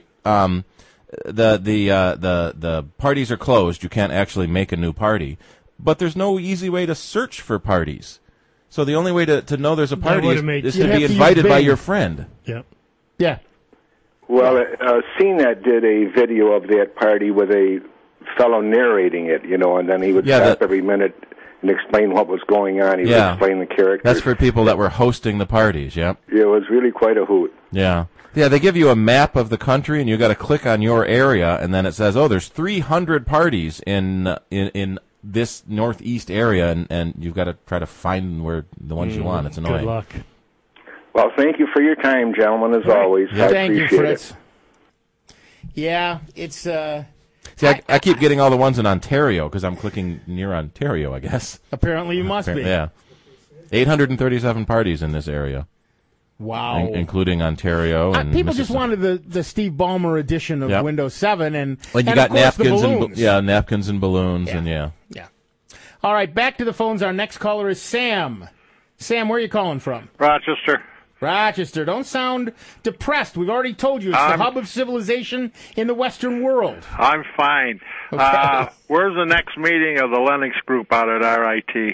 the parties are closed. You can't actually make a new party, but there's no easy way to search for parties. So the only way to know there's a party is to be invited by your friend. Yep. Yeah. Well, CNET did a video of that party with a fellow narrating it, and then he would stop every minute and explain what was going on. He would explain the characters. That's for people that were hosting the parties, yep. Yeah, it was really quite a hoot. Yeah. Yeah, they give you a map of the country, and you got to click on your area, and then it says, there's 300 parties in this northeast area, and you've got to try to find where the ones you want. It's annoying. Good luck. Well, thank you for your time, gentlemen, as always. Yeah. I appreciate it. Yeah, it's... See, I keep getting all the ones in Ontario because I'm clicking near Ontario, I guess. Apparently you must be. Yeah. 837 parties in this area. Wow. Including Ontario and people just wanted the Steve Ballmer edition of Windows 7 and you got napkins napkins and balloons and Yeah. All right, back to the phones. Our next caller is Sam. Sam, where are you calling from? Rochester. Don't sound depressed. We've already told you it's the hub of civilization in the Western world. I'm fine. Okay. Where's the next meeting of the Linux group out at RIT?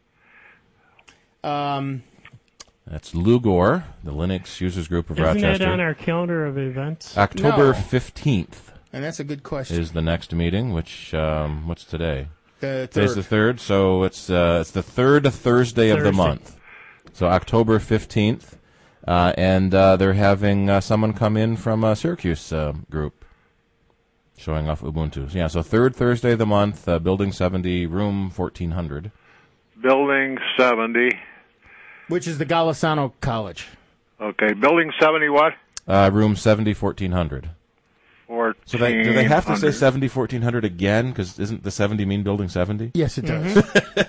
That's Lugor, the Linux Users Group of Rochester. Isn't that on our calendar of events? October 15th. And that's a good question. Is the next meeting, which, what's today? The 3rd. Today's the 3rd, so it's the 3rd Thursday of the month. So October 15th. And they're having someone come in from Syracuse group showing off Ubuntu. Yeah, so 3rd Thursday of the month, Building 70, room 1400. Building 70. Which is the Golisano College. Okay, Building 70 what? Room 70, 1400. 1400. So do they have to say 70, 1400 again? Because isn't the 70 mean Building 70? Yes, it does.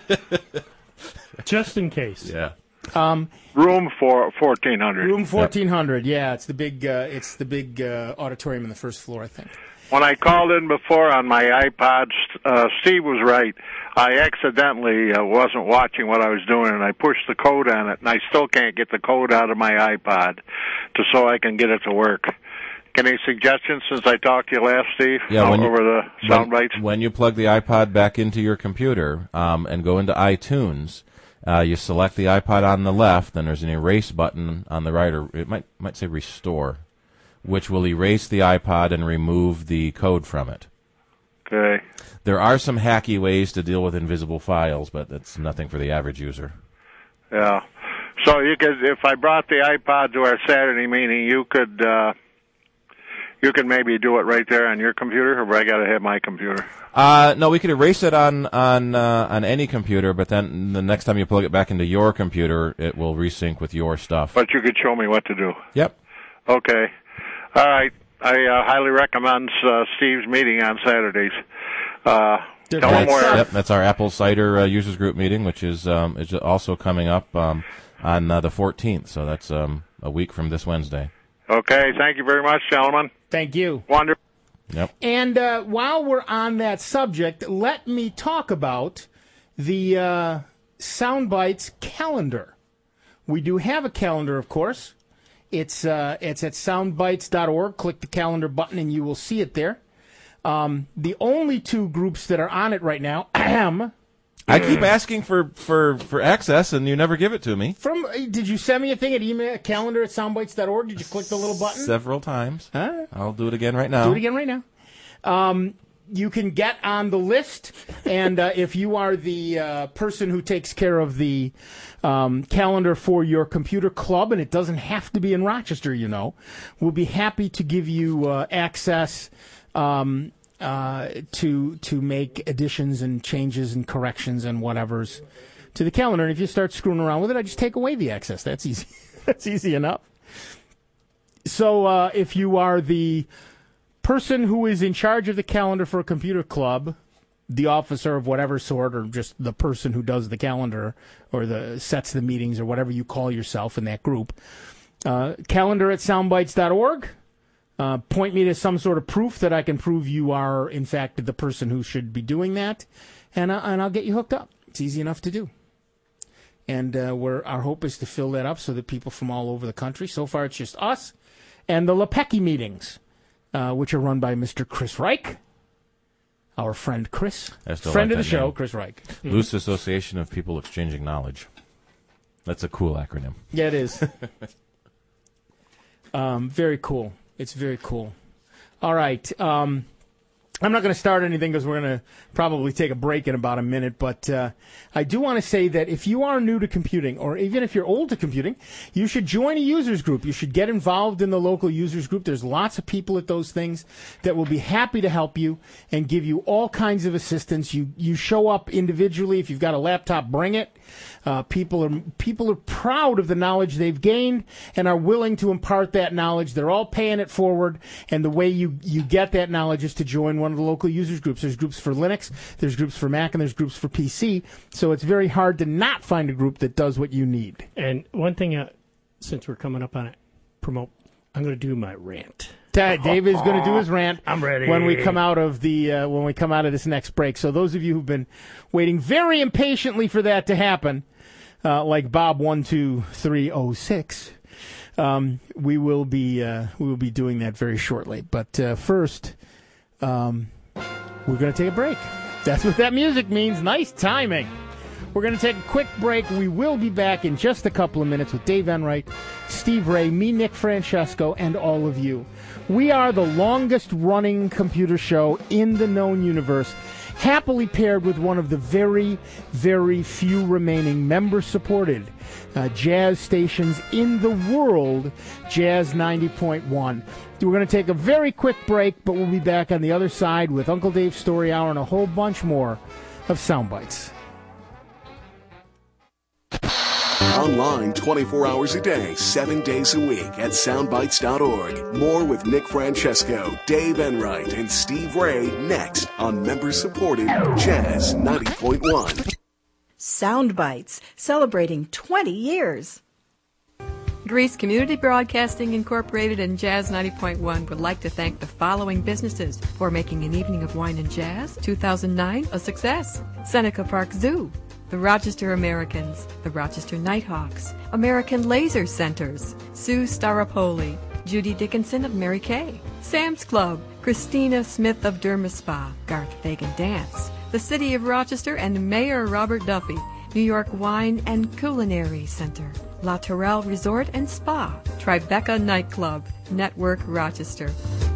Just in case. Yeah. Room for 1400. Room 1400. Yeah, it's the big auditorium on the first floor, I think. When I called in before on my iPod, Steve was right. I accidentally wasn't watching what I was doing, and I pushed the code on it, and I still can't get the code out of my iPod so I can get it to work. Any suggestions since I talked to you last, Steve, over the sound bites? When you plug the iPod back into your computer and go into iTunes, you select the iPod on the left, then there's an erase button on the right, or it might say restore, which will erase the iPod and remove the code from it. Okay. There are some hacky ways to deal with invisible files, but that's nothing for the average user. Yeah. So you could, if I brought the iPod to our Saturday meeting, you could maybe do it right there on your computer, or I got to have my computer? No, we could erase it on any computer, but then the next time you plug it back into your computer, it will resync with your stuff. But you could show me what to do. Yep. Okay. All right. I highly recommend Steve's meeting on Saturdays. Tell him where. Yep, that's our Apple Cider Users Group meeting, which is also coming up on the 14th. So that's a week from this Wednesday. Okay. Thank you very much, gentlemen. Thank you. Wonderful. Yep. And while we're on that subject, let me talk about the Soundbites calendar. We do have a calendar, of course. It's at soundbites.org. Click the calendar button and you will see it there. The only two groups that are on it right now, I keep asking for access, and you never give it to me. Did you send me a thing at email, calendar at soundbites.org? Did you click the little button? Several times. Huh? I'll do it again right now. Do it again right now. you can get on the list, and if you are the person who takes care of the calendar for your computer club, and it doesn't have to be in Rochester, we'll be happy to give you access to make additions and changes and corrections and whatevers to the calendar. And if you start screwing around with it, I just take away the access. That's easy. That's easy enough. So if you are the person who is in charge of the calendar for a computer club, the officer of whatever sort, or just the person who does the calendar or sets the meetings or whatever you call yourself in that group, calendar@soundbites.org. Point me to some sort of proof that I can prove you are, in fact, the person who should be doing that, and I'll get you hooked up. It's easy enough to do. And our hope is to fill that up so that people from all over the country, so far it's just us, and the LePecki meetings, which are run by Mr. Chris Reich, our friend Chris, friend of the show, Chris Reich. Loose Association of People Exchanging Knowledge. That's a cool acronym. Yeah, it is. Very cool. It's very cool. All right. I'm not going to start anything because we're going to probably take a break in about a minute, but I do want to say that if you are new to computing, or even if you're old to computing, you should join a users group. You should get involved in the local users group. There's lots of people at those things that will be happy to help you and give you all kinds of assistance. You show up individually. If you've got a laptop, bring it. People are proud of the knowledge they've gained and are willing to impart that knowledge. They're all paying it forward, and the way you get that knowledge is to join one of the local users groups. There's groups for Linux, there's groups for Mac, and there's groups for PC, so it's very hard to not find a group that does what you need. And one thing, since we're coming up on it, I'm going to do my rant. Dave is going to do his rant. I'm ready. When we come out of this next break. So those of you who've been waiting very impatiently for that to happen, like Bob 12306, we will be doing that very shortly. But first, we're going to take a break. That's what that music means. Nice timing. We're going to take a quick break. We will be back in just a couple of minutes with Dave Enright, Steve Ray, me, Nick Francesco, and all of you. We are the longest-running computer show in the known universe, happily paired with one of the very, very few remaining member-supported jazz stations in the world, Jazz 90.1. We're going to take a very quick break, but we'll be back on the other side with Uncle Dave's Story Hour and a whole bunch more of Soundbites. Online 24 hours a day, 7 days a week at soundbites.org. More with Nick Francesco, Dave Enright, and Steve Ray next on member-supported Jazz 90.1. Soundbites, celebrating 20 years. Greece Community Broadcasting Incorporated and Jazz 90.1 would like to thank the following businesses for making an evening of wine and jazz 2009 a success. Seneca Park Zoo, the Rochester Americans, the Rochester Nighthawks, American Laser Centers, Sue Staropoli, Judy Dickinson of Mary Kay, Sam's Club, Christina Smith of Dermaspa, Garth Fagan Dance, the City of Rochester and Mayor Robert Duffy, New York Wine and Culinary Center, La Tourelle Resort and Spa, Tribeca Nightclub, Network Rochester.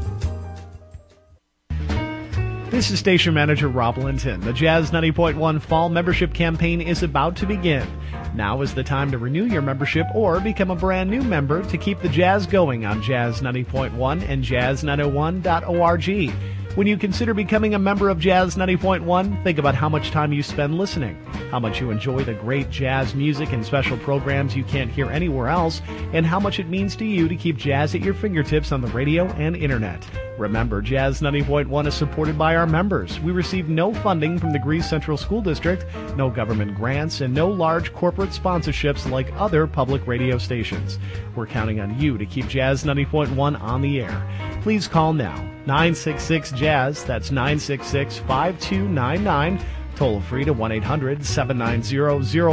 This is Station Manager Rob Linton. The Jazz 90.1 Fall Membership Campaign is about to begin. Now is the time to renew your membership or become a brand new member to keep the jazz going on Jazz 90.1 and jazz901.org. When you consider becoming a member of Jazz 90.1, think about how much time you spend listening, how much you enjoy the great jazz music and special programs you can't hear anywhere else, and how much it means to you to keep jazz at your fingertips on the radio and internet. Remember, Jazz 90.1 is supported by our members. We receive no funding from the Greece Central School District, no government grants, and no large corporate sponsorships like other public radio stations. We're counting on you to keep Jazz 90.1 on the air. Please call now, 966-JAZZ, that's 966-5299, toll free to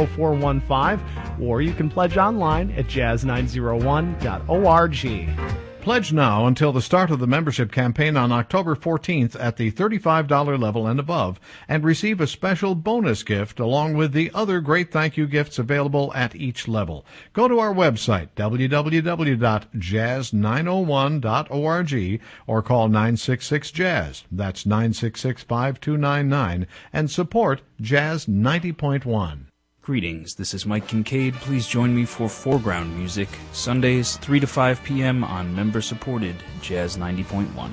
1-800-790-0415, or you can pledge online at jazz901.org. Pledge now until the start of the membership campaign on October 14th at the $35 level and above, and receive a special bonus gift along with the other great thank you gifts available at each level. Go to our website, www.jazz901.org, or call 966-JAZZ. That's 966-5299, and support Jazz 90.1. Greetings, this is Mike Kincaid. Please join me for Foreground Music, Sundays 3 to 5 p.m. on member-supported Jazz 90.1.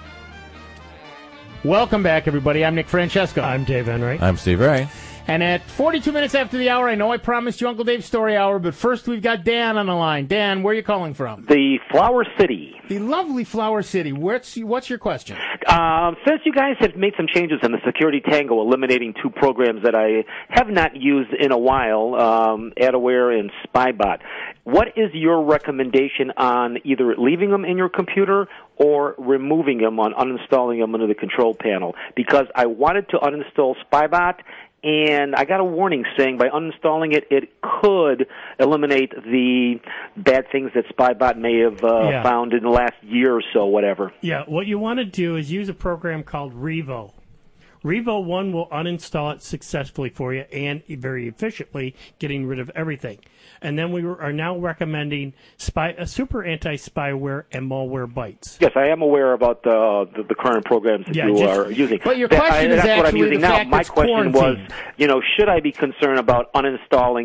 Welcome back, everybody. I'm Nick Francesco. I'm Dave Enright. I'm Steve Ray. And at 42 minutes after the hour, I know I promised you Uncle Dave's Story Hour, but first we've got Dan on the line. Dan, where are you calling from? The Flower City. The lovely Flower City. What's your question? Since you guys have made some changes in the Security Tango, eliminating two programs that I have not used in a while, AdAware and SpyBot, what is your recommendation on either leaving them in your computer or removing them, on uninstalling them under the control panel? Because I wanted to uninstall SpyBot, and I got a warning saying by unstalling it, it could eliminate the bad things that SpyBot may have found in the last year or so, whatever. Yeah, what you want to do is use a program called Revo. Revo 1 will uninstall it successfully for you and very efficiently, getting rid of everything. And then we are now recommending Super Anti-Spyware and Malwarebytes. Yes, I am aware about the current programs that you are using. But your question is that's what I'm actually using the now. fact My it's question quarantined. was, should I be concerned about uninstalling,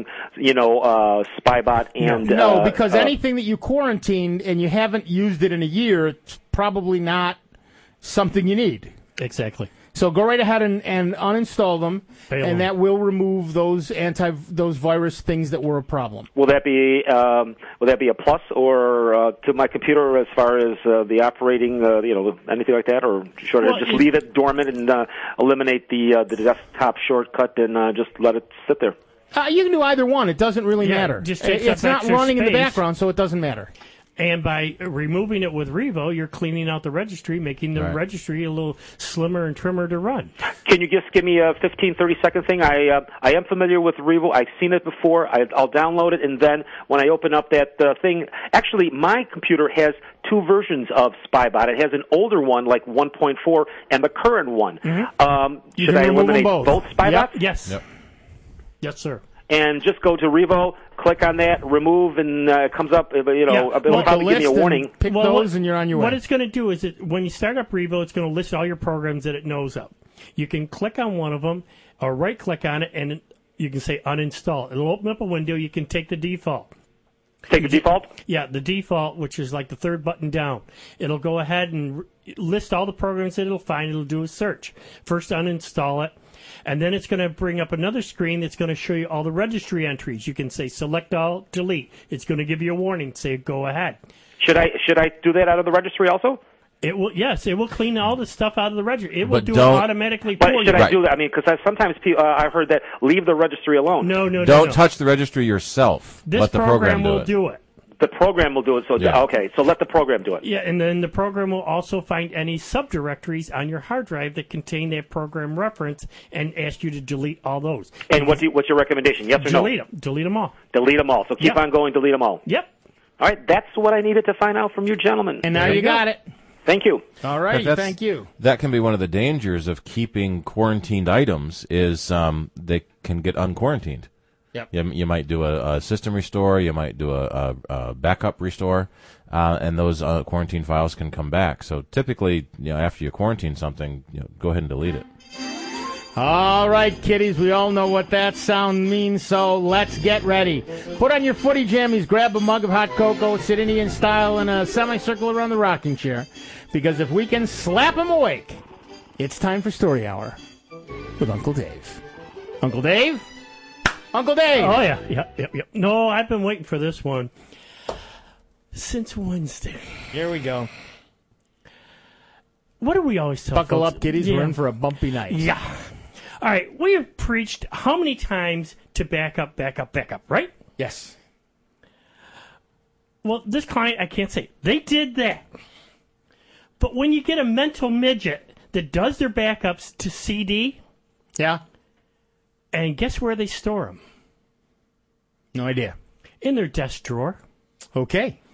SpyBot and... No, because anything that you quarantined and you haven't used it in a year, it's probably not something you need. Exactly. So go right ahead and uninstall them, and that will remove those virus things that were a problem. Will that be a plus or to my computer as far as the operating, anything like that, or should I just leave it dormant and eliminate the desktop shortcut and just let it sit there? You can do either one. It doesn't really matter. Just takes it's up not extra running in the space. background, so it doesn't matter. And by removing it with Revo, you're cleaning out the registry, making the registry a little slimmer and trimmer to run. Can you just give me a 15, 30-second thing? I am familiar with Revo. I've seen it before. I'll download it, and then when I open up that thing, actually, my computer has two versions of SpyBot. It has an older one, like 1.4, and the current one. Mm-hmm. Should I eliminate both SpyBots? Yep. Yes. Yep. Yes, sir. And just go to Revo, click on that, remove, and it comes up. It'll probably give me a warning. Pick those, and you're on your way. What it's going to do is, when you start up Revo, it's going to list all your programs that it knows of. You can click on one of them, or right-click on it, and you can say uninstall. It'll open up a window. You can take the default. Take the default? Yeah, the default, which is like the third button down. It'll go ahead and list all the programs that it'll find. It'll do a search. First, uninstall it. And then it's going to bring up another screen that's going to show you all the registry entries. You can say select all, delete. It's going to give you a warning. Say go ahead. Should I do that out of the registry also? It will. Yes, it will clean all the stuff out of the registry. It will do it don't- automatically But for you. should I do that? I mean, because sometimes I've heard that leave the registry alone. No. Don't touch the registry yourself. This Let the program will do it. The program will do it. So okay, so let the program do it. Yeah, and then the program will also find any subdirectories on your hard drive that contain that program reference and ask you to delete all those. And what's your recommendation? Yes or no? Delete them. Delete them all. Delete them all. So keep on going. Delete them all. Yep. All right, that's what I needed to find out from you gentlemen. And now you got it. Thank you. All right, But thank you. That can be one of the dangers of keeping quarantined items is they can get unquarantined. Yep. You might do a system restore, you might do a backup restore, and those quarantine files can come back. So typically, after you quarantine something, go ahead and delete it. All right, kiddies, we all know what that sound means, so let's get ready. Put on your footy jammies, grab a mug of hot cocoa, sit Indian style in a semicircle around the rocking chair, because if we can slap them awake, it's time for Story Hour with Uncle Dave. Uncle Dave? Uncle Dave! Oh, yeah. No, I've been waiting for this one since Wednesday. Here we go. What do we always tell Buckle folks? up, kiddies. We're in for a bumpy night. Yeah. All right. We have preached how many times to back up, right? Yes. Well, this client, I can't say. They did that. But when you get a mental midget that does their backups to CD... Yeah. And guess where they store them? No idea. In their desk drawer. Okay.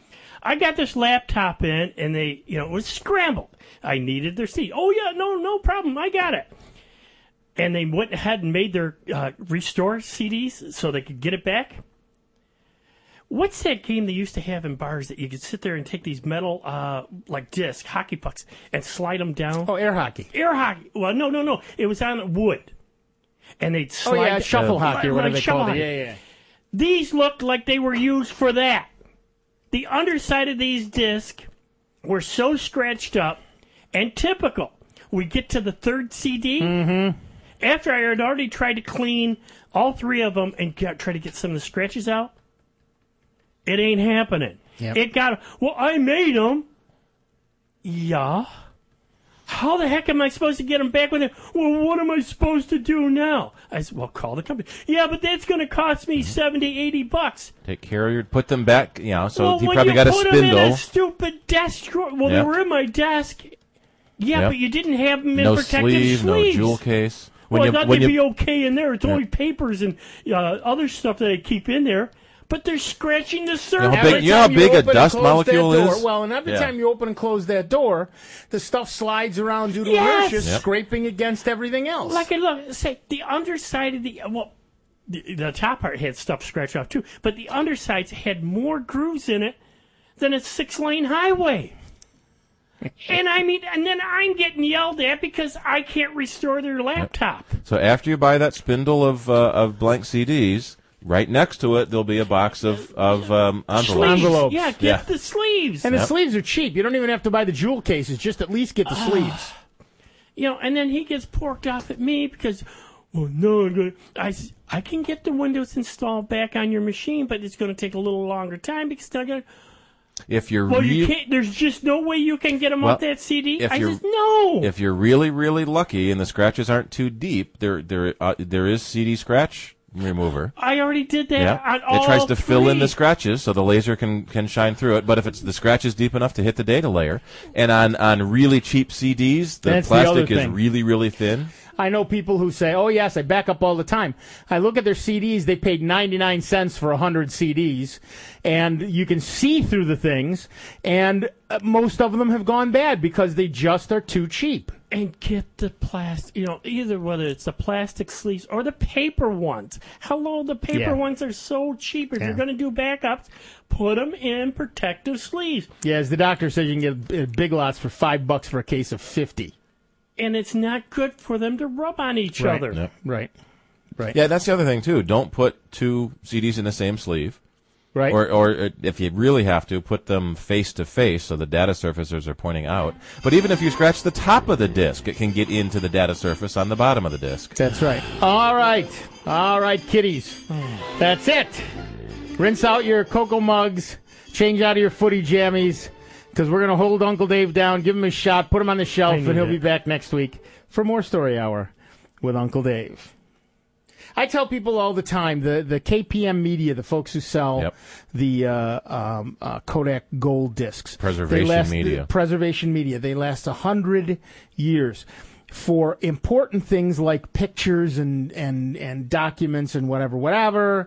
I got this laptop in, and they, it was scrambled. I needed their CD. Oh, yeah, no problem. I got it. And they went ahead and made their restore CDs so they could get it back. What's that game they used to have in bars that you could sit there and take these metal, disc, hockey pucks, and slide them down? Oh, air hockey. Air hockey. Well, no. It was on wood. And they'd slide... shuffle hockey or whatever they call it. Yeah. These looked like they were used for that. The underside of these discs were so scratched up and typical. We get to the third CD. Mm-hmm. After I had already tried to clean all three of them and try to get some of the scratches out, it ain't happening. Yep. I made them. Yeah. How the heck am I supposed to get them back with it? Well, what am I supposed to do now? I said, well, call the company. Yeah, but that's going to cost me $70, $80. Take care of put them back, so well, he probably got a spindle. Put them in a stupid desk drawer. Well, they were in my desk. Yeah, but you didn't have them in protective sleeves. No jewel case. I thought they'd be okay in there. It's only papers and other stuff that I keep in there. But they're scratching the surface. You know how big a dust molecule is? Well, and every time you open and close that door, the stuff slides around due to inertia, scraping against everything else. The underside of the top part had stuff scratched off too, but the undersides had more grooves in it than a 6-lane highway. And then I'm getting yelled at because I can't restore their laptop. So after you buy that spindle of blank CDs, right next to it, there'll be a box of envelopes. Yeah, get the sleeves. And the sleeves are cheap. You don't even have to buy the jewel cases. Just at least get the sleeves. And then he gets porked off at me because, I can get the Windows installed back on your machine, but it's going to take a little longer time because they're going to... you can't. There's just no way you can get them off that CD. No. If you're really, really lucky and the scratches aren't too deep, there is CD scratch remover. I already did that on all It tries to fill in the three. scratches so the laser can shine through it. But if the scratch is deep enough to hit the data layer, and on really cheap CDs, the plastic is really, really thin. I know people who say, oh, yes, I back up all the time. I look at their CDs. They paid 99 cents for 100 CDs, and you can see through the things, and most of them have gone bad because they just are too cheap. And get the plastic, either whether it's the plastic sleeves or the paper ones. Hello, the paper ones are so cheap. If you're going to do backups, put them in protective sleeves. Yeah, as the doctor said, you can get Big Lots for $5 for a case of 50. And it's not good for them to rub on each other. Yep. Right. Yeah, that's the other thing, too. Don't put two CDs in the same sleeve. Right. Or if you really have to, put them face to face so the data surfacers are pointing out. But even if you scratch the top of the disc, it can get into the data surface on the bottom of the disc. That's right. All right, kiddies. That's it. Rinse out your cocoa mugs. Change out of your footy jammies. Because we're going to hold Uncle Dave down, give him a shot, put him on the shelf, and he'll be back next week for more Story Hour with Uncle Dave. I tell people all the time, the KPM Media, the folks who sell the Kodak Gold discs. Preservation Media. They last 100 years. For important things like pictures and documents and whatever.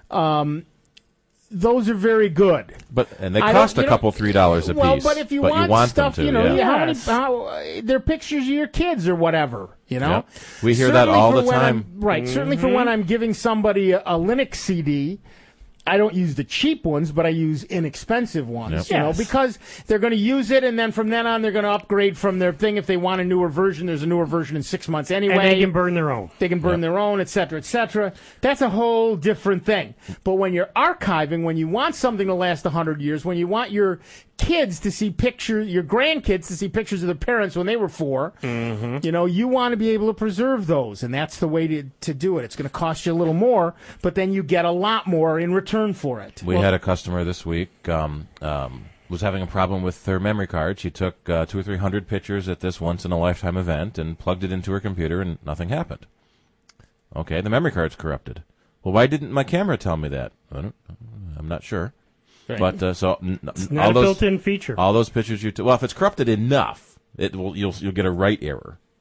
Those are very good. And they cost a couple $3 a piece. Well, but if you want stuff, them to, they're pictures of your kids or whatever, Yep. We hear that all the time. Certainly for when I'm giving somebody a Linux CD, I don't use the cheap ones, but I use inexpensive ones, because they're going to use it, and then from then on, they're going to upgrade from their thing. If they want a newer version, there's a newer version in 6 months anyway. And they can burn their own. Et cetera, et cetera. That's a whole different thing. But when you're archiving, when you want something to last 100 years, when you want your kids to see pictures, your grandkids to see pictures of their parents when they were 4, you want to be able to preserve those, and that's the way to do it. It's going to cost you a little more, but then you get a lot more in return for it. We had a customer this week was having a problem with her memory card. She took 200 or 300 pictures at this once-in-a-lifetime event and plugged it into her computer, and nothing happened. Okay, the memory card's corrupted. Well, why didn't my camera tell me that? I'm not sure. Right. But it's not a built-in feature. All those pictures if it's corrupted enough, you'll get a write error.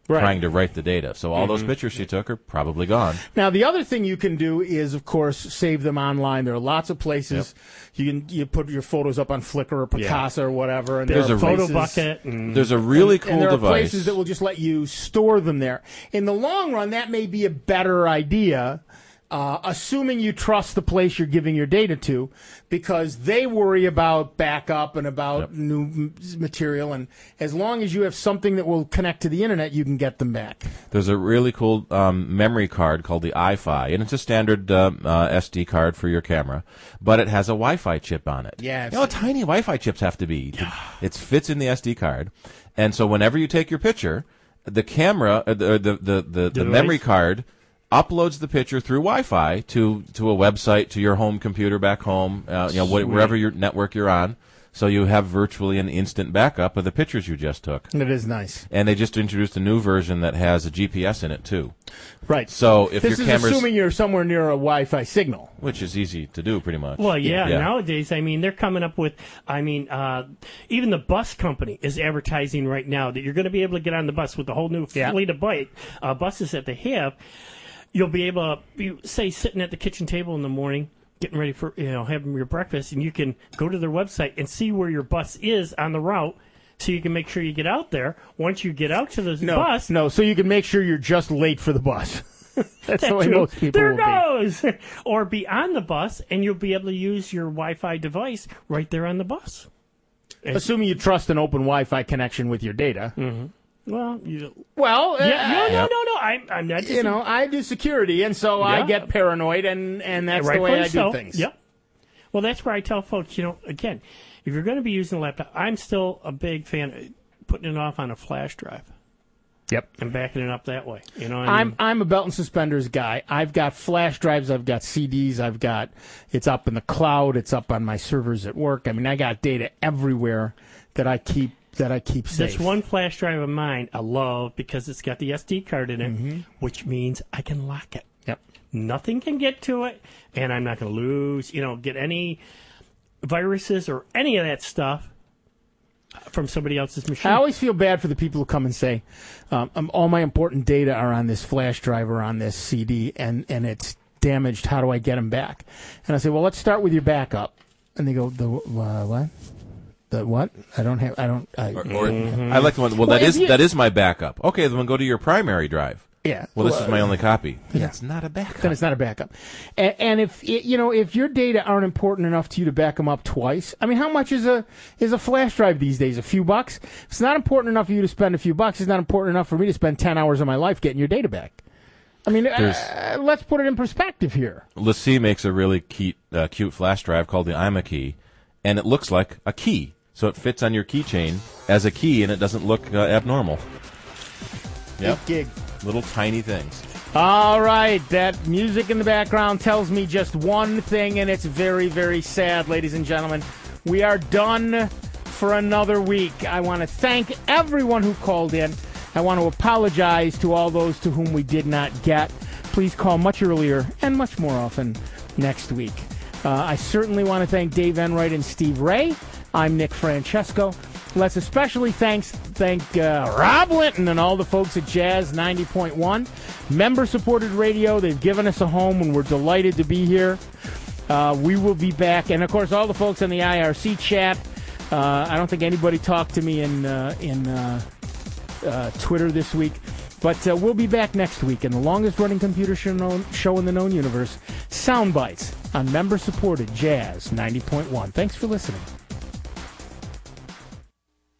trying to write the data. So all those pictures she took are probably gone. Now, the other thing you can do is, of course, save them online. There are lots of places you put your photos up on Flickr or Picasa or whatever. And There's there are a places, photo bucket. There's a really cool and there device. are places that will just let you store them there. In the long run, that may be a better idea, assuming you trust the place you're giving your data to, because they worry about backup and about new material. And as long as you have something that will connect to the internet, you can get them back. There's a really cool memory card called the iFi, and it's a standard SD card for your camera, but it has a Wi-Fi chip on it. Yeah, you know how tiny Wi-Fi chips have to be. It fits in the SD card, and so whenever you take your picture, the camera, the memory card uploads the picture through Wi-Fi to a website, to your home computer back home, wherever your network you're on. So you have virtually an instant backup of the pictures you just took. It is nice. And they just introduced a new version that has a GPS in it too. Right. So if this your is camera's, assuming you're somewhere near a Wi-Fi signal, which is easy to do, pretty much. Well, nowadays, I mean, they're coming up with, even the bus company is advertising right now that you're going to be able to get on the bus with the whole new fleet of buses that they have. You'll be able to, say, sitting at the kitchen table in the morning, getting ready for, having your breakfast, and you can go to their website and see where your bus is on the route, so you can make sure you get out there. Once you get out to the bus... No, so you can make sure you're just late for the bus. That's the way most people there will goes! Or be on the bus, and you'll be able to use your Wi-Fi device right there on the bus. Assuming you trust an open Wi-Fi connection with your data. Mm-hmm. Well, no. I'm not. I do security, and so I get paranoid, and that's the way I do things. Yep. Well, that's where I tell folks, again, if you're going to be using a laptop, I'm still a big fan of putting it off on a flash drive. Yep. And backing it up that way. You know what I mean? I'm a belt and suspenders guy. I've got flash drives, I've got CDs, it's up in the cloud, it's up on my servers at work. I mean, I got data everywhere that I keep safe. This one flash drive of mine I love because it's got the SD card in it, which means I can lock it. Yep. Nothing can get to it, and I'm not going to lose, get any viruses or any of that stuff from somebody else's machine. I always feel bad for the people who come and say, all my important data are on this flash drive or on this CD, and it's damaged. How do I get them back? And I say, well, let's start with your backup. And they go, what? The what? I like the one. Well, that is my backup. Okay, then go to your primary drive. Yeah. Well, this is my only copy. Yeah. It's not a backup. Then it's not a backup. And if if your data aren't important enough to you to back them up twice, I mean, how much is a flash drive these days? A few bucks? If it's not important enough for you to spend a few bucks, it's not important enough for me to spend 10 hours of my life getting your data back. I mean, let's put it in perspective here. LaCie makes a really cute flash drive called the iMaKey, and it looks like a key. So it fits on your keychain as a key, and it doesn't look abnormal. Yep. Big gig. Little tiny things. All right, that music in the background tells me just one thing, and it's very, very sad, ladies and gentlemen. We are done for another week. I want to thank everyone who called in. I want to apologize to all those to whom we did not get. Please call much earlier and much more often next week. I certainly want to thank Dave Enright and Steve Ray. I'm Nick Francesco. Let's especially thank Rob Linton and all the folks at Jazz 90.1. Member-supported radio. They've given us a home, and we're delighted to be here. We will be back. And, of course, all the folks on the IRC chat. I don't think anybody talked to me in Twitter this week. But we'll be back next week in the longest-running computer show in the known universe, Soundbites, on member-supported Jazz 90.1. Thanks for listening.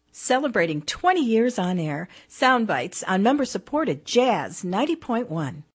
Celebrating 20 years on air, Soundbites on member-supported Jazz 90.1.